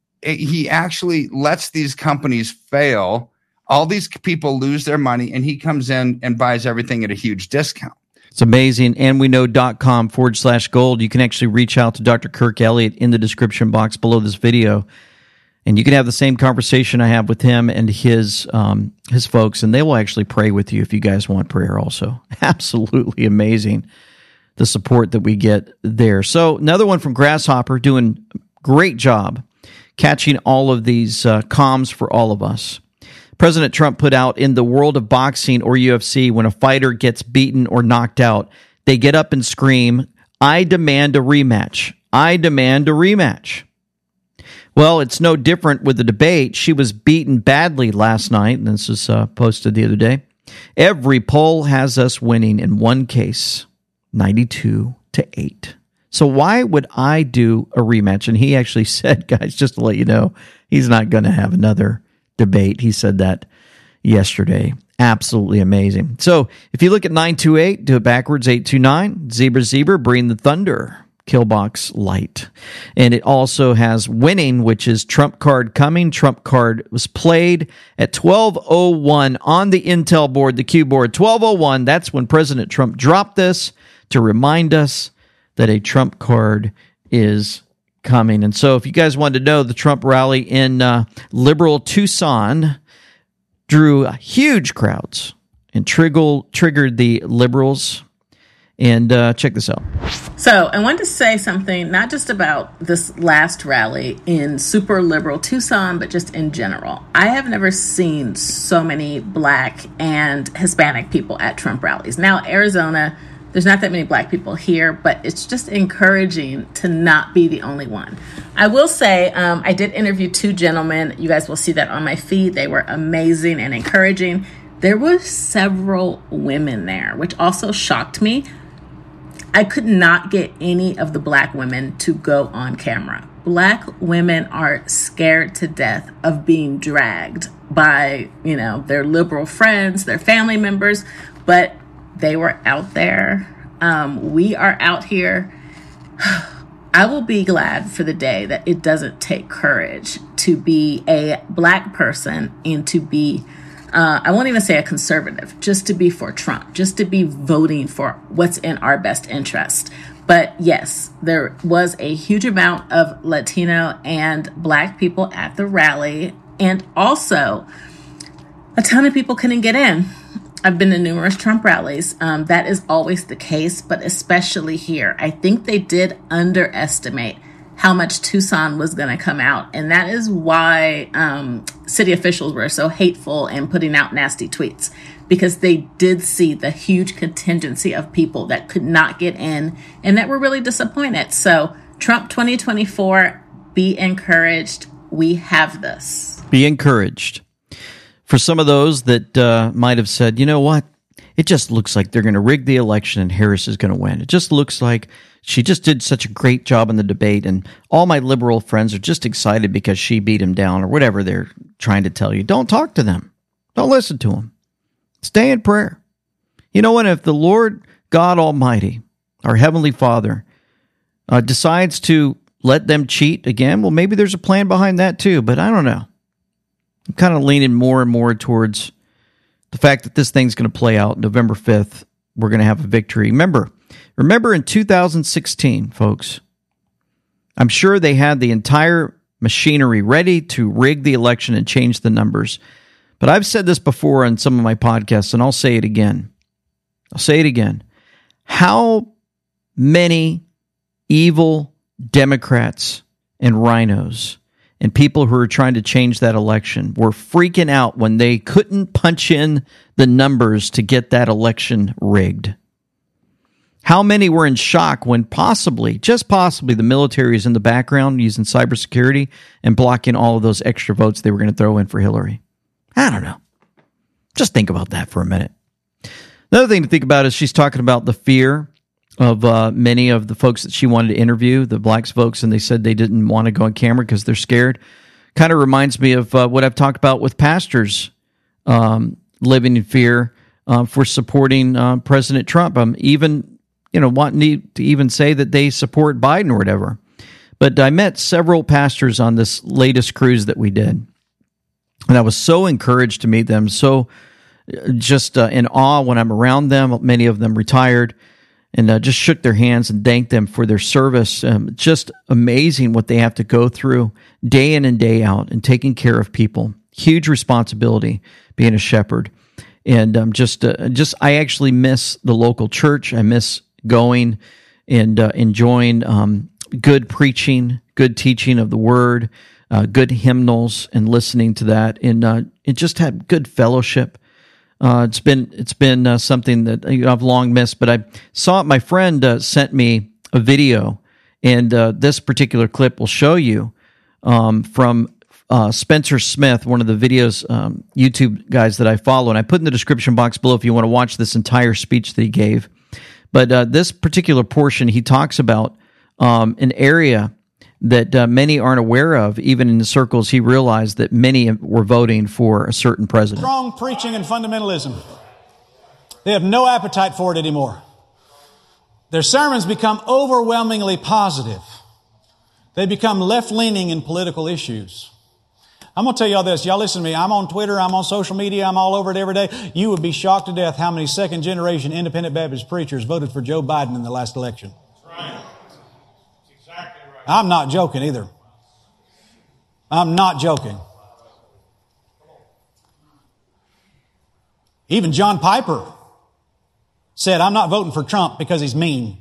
he actually lets these companies fail. All these people lose their money, and he comes in and buys everything at a huge discount. It's amazing. And we know.com forward slash gold. You can actually reach out to Doctor Kirk Elliott in the description box below this video. And you can have the same conversation I have with him and his um, his folks, and they will actually pray with you if you guys want prayer also. Absolutely amazing, the support that we get there. So another one from Grasshopper, doing a great job catching all of these uh, comms for all of us. President Trump put out, in the world of boxing or U F C, when a fighter gets beaten or knocked out, they get up and scream, I demand a rematch. I demand a rematch. Well, it's no different with the debate. She was beaten badly last night, and this was uh, posted the other day. Every poll has us winning in one case, ninety-two to eight. So why would I do a rematch? And he actually said, guys, just to let you know, he's not going to have another debate. He said that yesterday. Absolutely amazing. So if you look at nine two eight, do it backwards, eight two nine, Zebra Zebra, Bring the Thunder. Killbox Light. And it also has winning, which is Trump card coming. Trump card was played at twelve oh one on the Intel board, the Q board. twelve oh one, that's when President Trump dropped this to remind us that a Trump card is coming. And so if you guys wanted to know, the Trump rally in uh, liberal Tucson drew huge crowds and triggered, triggered the liberals. And uh, check this out. So I wanted to say something, not just about this last rally in super liberal Tucson, but just in general. I have never seen so many black and Hispanic people at Trump rallies. Now, Arizona, there's not that many black people here, but it's just encouraging to not be the only one. I will say um, I did interview two gentlemen. You guys will see that on my feed. They were amazing and encouraging. There were several women there, which also shocked me. I could not get any of the black women to go on camera. Black women are scared to death of being dragged by, you know, their liberal friends, their family members, but they were out there. Um, we are out here. I will be glad for the day that it doesn't take courage to be a black person and to be Uh, I won't even say a conservative, just to be for Trump, just to be voting for what's in our best interest. But yes, there was a huge amount of Latino and black people at the rally, and also a ton of people couldn't get in. I've been to numerous Trump rallies. Um, that is always the case, but especially here. I think they did underestimate how much Tucson was going to come out. And that is why um, city officials were so hateful and putting out nasty tweets, because they did see the huge contingency of people that could not get in and that were really disappointed. So Trump twenty twenty-four, be encouraged. We have this. Be encouraged. For some of those that uh, might have said, you know what? It just looks like they're going to rig the election and Harris is going to win. It just looks like she just did such a great job in the debate, and all my liberal friends are just excited because she beat him down, or whatever they're trying to tell you. Don't talk to them. Don't listen to them. Stay in prayer. You know what? If the Lord God Almighty, our Heavenly Father, uh, decides to let them cheat again, well, maybe there's a plan behind that too, but I don't know. I'm kind of leaning more and more towards the fact that this thing's going to play out November fifth. We're going to have a victory. Remember, remember in two thousand sixteen, folks, I'm sure they had the entire machinery ready to rig the election and change the numbers. But I've said this before on some of my podcasts, and I'll say it again. I'll say it again. How many evil Democrats and rhinos and people who are trying to change that election were freaking out when they couldn't punch in the numbers to get that election rigged? How many were in shock when possibly, just possibly, the military is in the background using cybersecurity and blocking all of those extra votes they were going to throw in for Hillary? I don't know. Just think about that for a minute. Another thing to think about is she's talking about the fear of uh, many of the folks that she wanted to interview, the blacks folks, and they said they didn't want to go on camera because they're scared. Kind of reminds me of uh, what I've talked about with pastors um, living in fear uh, for supporting uh, President Trump. Um, even, you know, wanting to even say that they support Biden or whatever. But I met several pastors on this latest cruise that we did, and I was so encouraged to meet them, so just uh, in awe when I'm around them. Many of them retired. And uh, just shook their hands and thanked them for their service. Um, just amazing what they have to go through day in and day out and taking care of people. Huge responsibility being a shepherd. And um, just, uh, just I actually miss the local church. I miss going and uh, enjoying um, good preaching, good teaching of the word, uh, good hymnals, and listening to that. And uh, it just had good fellowship. Uh, it's been it's been uh, something that I've long missed, but I saw it. My friend uh, sent me a video, and uh, this particular clip will show you um, from uh, Spencer Smith, one of the videos um, YouTube guys that I follow, and I put in the description box below if you want to watch this entire speech that he gave. But uh, this particular portion, he talks about um, an area that uh, many aren't aware of. Even in the circles, he realized that many were voting for a certain president. Strong preaching and fundamentalism. They have no appetite for it anymore. Their sermons become overwhelmingly positive. They become left-leaning in political issues. I'm going to tell y'all this. Y'all listen to me. I'm on Twitter. I'm on social media. I'm all over it every day. You would be shocked to death how many second-generation independent Baptist preachers voted for Joe Biden in the last election. That's right. That's exactly right. I'm not joking either. I'm not joking. Even John Piper said, I'm not voting for Trump because he's mean.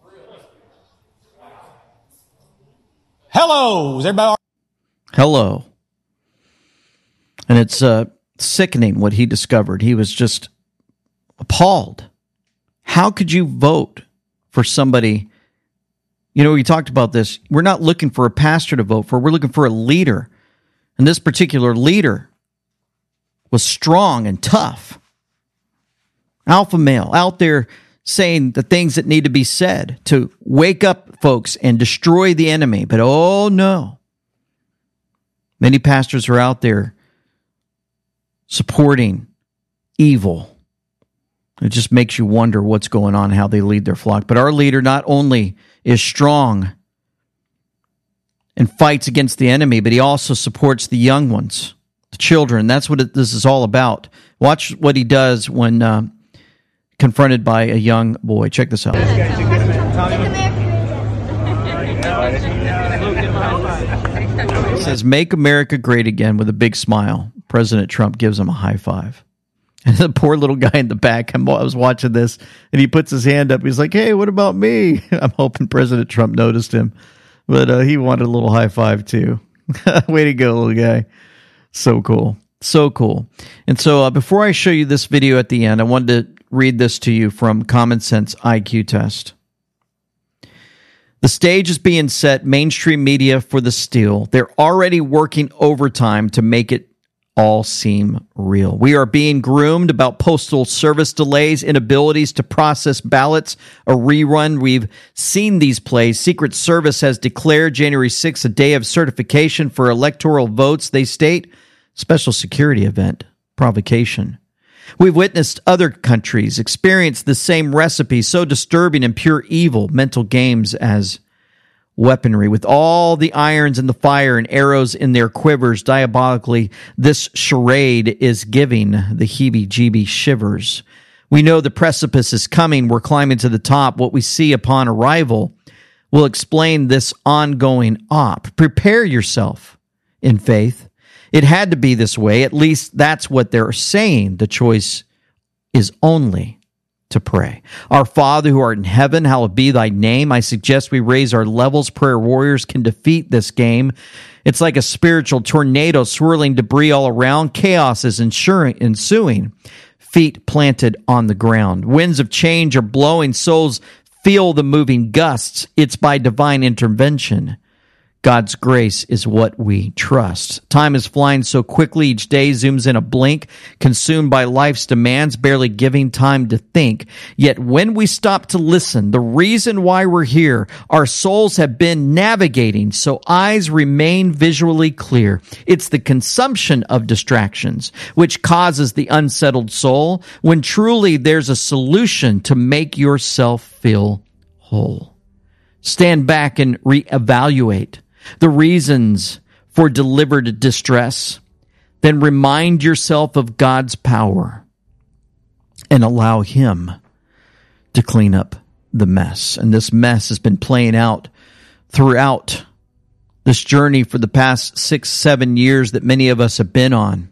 Hello. Is everybody all right? Hello. And it's uh, sickening what he discovered. He was just appalled. How could you vote for somebody? You know, we talked about this. We're not looking for a pastor to vote for. We're looking for a leader. And this particular leader was strong and tough. Alpha male out there saying the things that need to be said to wake up folks and destroy the enemy. But oh no. Many pastors are out there supporting evil. It just makes you wonder what's going on, how they lead their flock. But our leader not only is strong and fights against the enemy, but he also supports the young ones, the children. That's what it, this is all about. Watch what he does when uh, confronted by a young boy. Check this out. It says, "Make America great again," with a big smile. President Trump gives him a high five. And the poor little guy in the back, I was watching this, and he puts his hand up. He's like, hey, what about me? I'm hoping President Trump noticed him. But uh, he wanted a little high five, too. Way to go, little guy. So cool. So cool. And so uh, before I show you this video at the end, I wanted to read this to you from Common Sense I Q Test. The stage is being set, mainstream media for the steal. They're already working overtime to make it all seem real. We are being groomed about postal service delays, inabilities to process ballots, a rerun. We've seen these plays. Secret Service has declared January sixth a day of certification for electoral votes. They state special security event, provocation. We've witnessed other countries experience the same recipe, so disturbing and pure evil, mental games as weaponry. With all the irons in the fire and arrows in their quivers, diabolically, this charade is giving the heebie-jeebie shivers. We know the precipice is coming. We're climbing to the top. What we see upon arrival will explain this ongoing op. Prepare yourself in faith. It had to be this way. At least that's what they're saying. The choice is only to pray. Our Father who art in heaven, hallowed be thy name. I suggest we raise our levels. Prayer warriors can defeat this game. It's like a spiritual tornado swirling debris all around. Chaos is ensuring, ensuing. Feet planted on the ground. Winds of change are blowing. Souls feel the moving gusts. It's by divine intervention. God's grace is what we trust. Time is flying so quickly, each day zooms in a blink, consumed by life's demands, barely giving time to think. Yet when we stop to listen, the reason why we're here, our souls have been navigating, so eyes remain visually clear. It's the consumption of distractions which causes the unsettled soul, when truly there's a solution to make yourself feel whole. Stand back and reevaluate the reasons for delivered distress, then remind yourself of God's power and allow Him to clean up the mess. And this mess has been playing out throughout this journey for the past six, seven years that many of us have been on.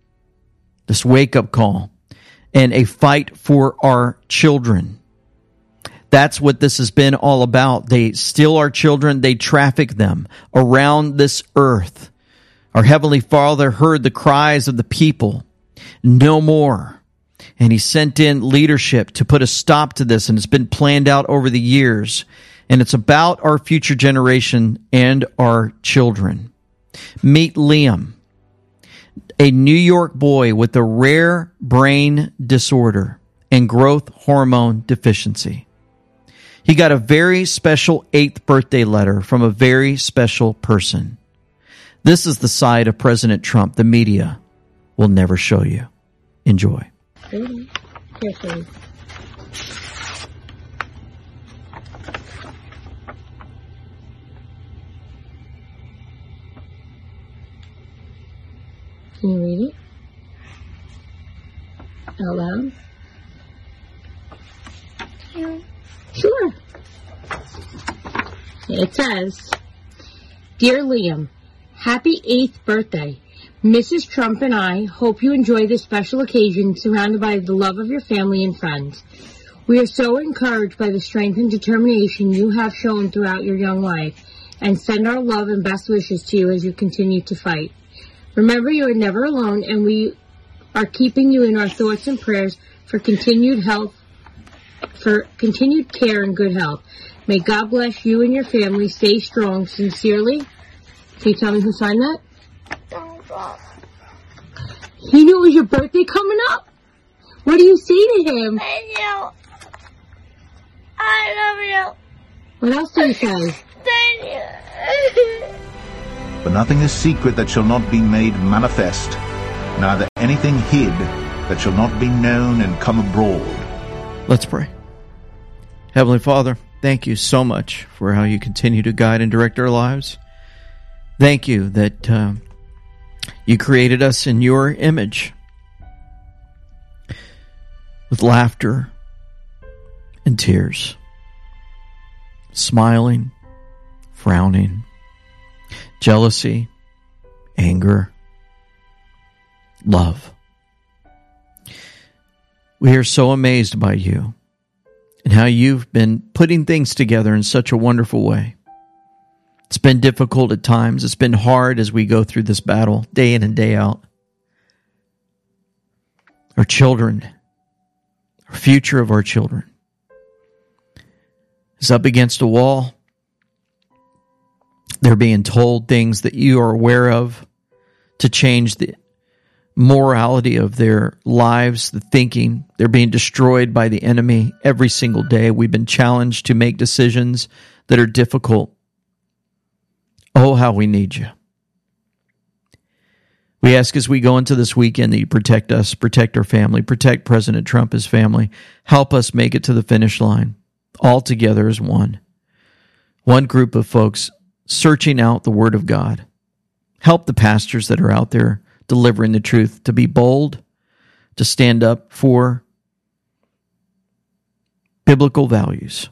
This wake-up call and a fight for our children. That's what this has been all about. They steal our children. They traffic them around this earth. Our Heavenly Father heard the cries of the people. No more. And He sent in leadership to put a stop to this, and it's been planned out over the years. And it's about our future generation and our children. Meet Liam, a New York boy with a rare brain disorder and growth hormone deficiency. He got a very special eighth birthday letter from a very special person. This is the side of President Trump the media will never show you. Enjoy. Carefully. Can you read it? Out loud? Yeah. Sure. It says, Dear Liam, happy eighth birthday. Missus Trump and I hope you enjoy this special occasion surrounded by the love of your family and friends. We are so encouraged by the strength and determination you have shown throughout your young life and send our love and best wishes to you as you continue to fight. Remember, you are never alone, and we are keeping you in our thoughts and prayers for continued health, for continued care and good health. May God bless you and your family. Stay strong. Sincerely. Can you tell me who signed that? He knew it was your birthday coming up? What do you say to him? Thank you. I love you. What else do you say? Thank you. For nothing is secret that shall not be made manifest, neither anything hid that shall not be known and come abroad. Let's pray. Heavenly Father, thank you so much for how you continue to guide and direct our lives. Thank you that uh, you created us in your image with laughter and tears, smiling, frowning, jealousy, anger, love. We are so amazed by you and how you've been putting things together in such a wonderful way. It's been difficult at times. It's been hard as we go through this battle day in and day out. Our children, our future of our children is up against a wall. They're being told things that you are aware of to change the morality of their lives, the thinking. They're being destroyed by the enemy every single day. We've been challenged to make decisions that are difficult. Oh, how we need you. We ask as we go into this weekend that you protect us, protect our family, protect President Trump, his family. Help us make it to the finish line, all together as one. One group of folks searching out the Word of God. Help the pastors that are out there delivering the truth to be bold, to stand up for biblical values.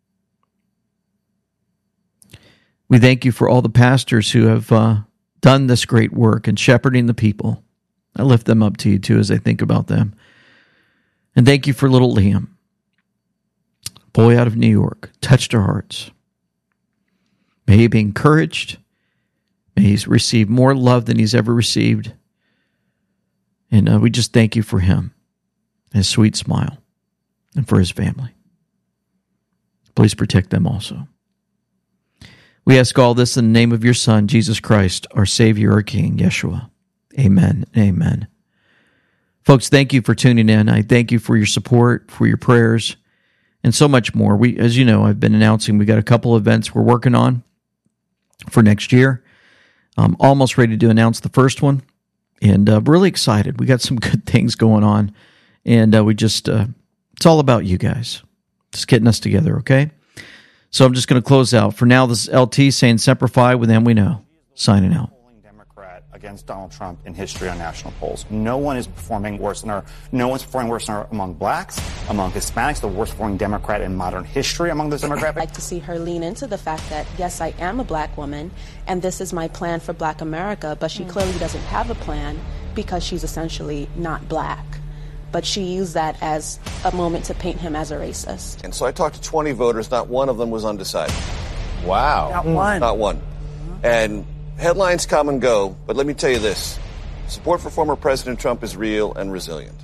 We thank you for all the pastors who have uh, done this great work in shepherding the people. I lift them up to you too as I think about them. And thank you for little Liam, boy out of New York, touched our hearts. May he be encouraged. May he receive more love than he's ever received. And uh, we just thank you for him, his sweet smile, and for his family. Please protect them also. We ask all this in the name of your Son, Jesus Christ, our Savior, our King, Yeshua. Amen and amen. Folks, thank you for tuning in. I thank you for your support, for your prayers, and so much more. We, as you know, I've been announcing we got a couple events we're working on for next year. I'm almost ready to announce the first one, and uh, really excited. We got some good things going on, and uh, we just, uh, it's all about you guys. Just getting us together, okay? So I'm just going to close out. For now, this is L T saying Semper Fi with them we know. Signing out. Democrat against Donald Trump in history on national polls. No one is performing worse than her. No one's performing worse than her among blacks, among Hispanics, the worst performing Democrat in modern history among this demographic. I'd like to see her lean into the fact that, yes, I am a black woman, and this is my plan for black America, but she clearly doesn't have a plan because she's essentially not black. But she used that as a moment to paint him as a racist. And so I talked to twenty voters, not one of them was undecided. Wow. Not one. Not one. And headlines come and go, but let me tell you this. Support for former President Trump is real and resilient.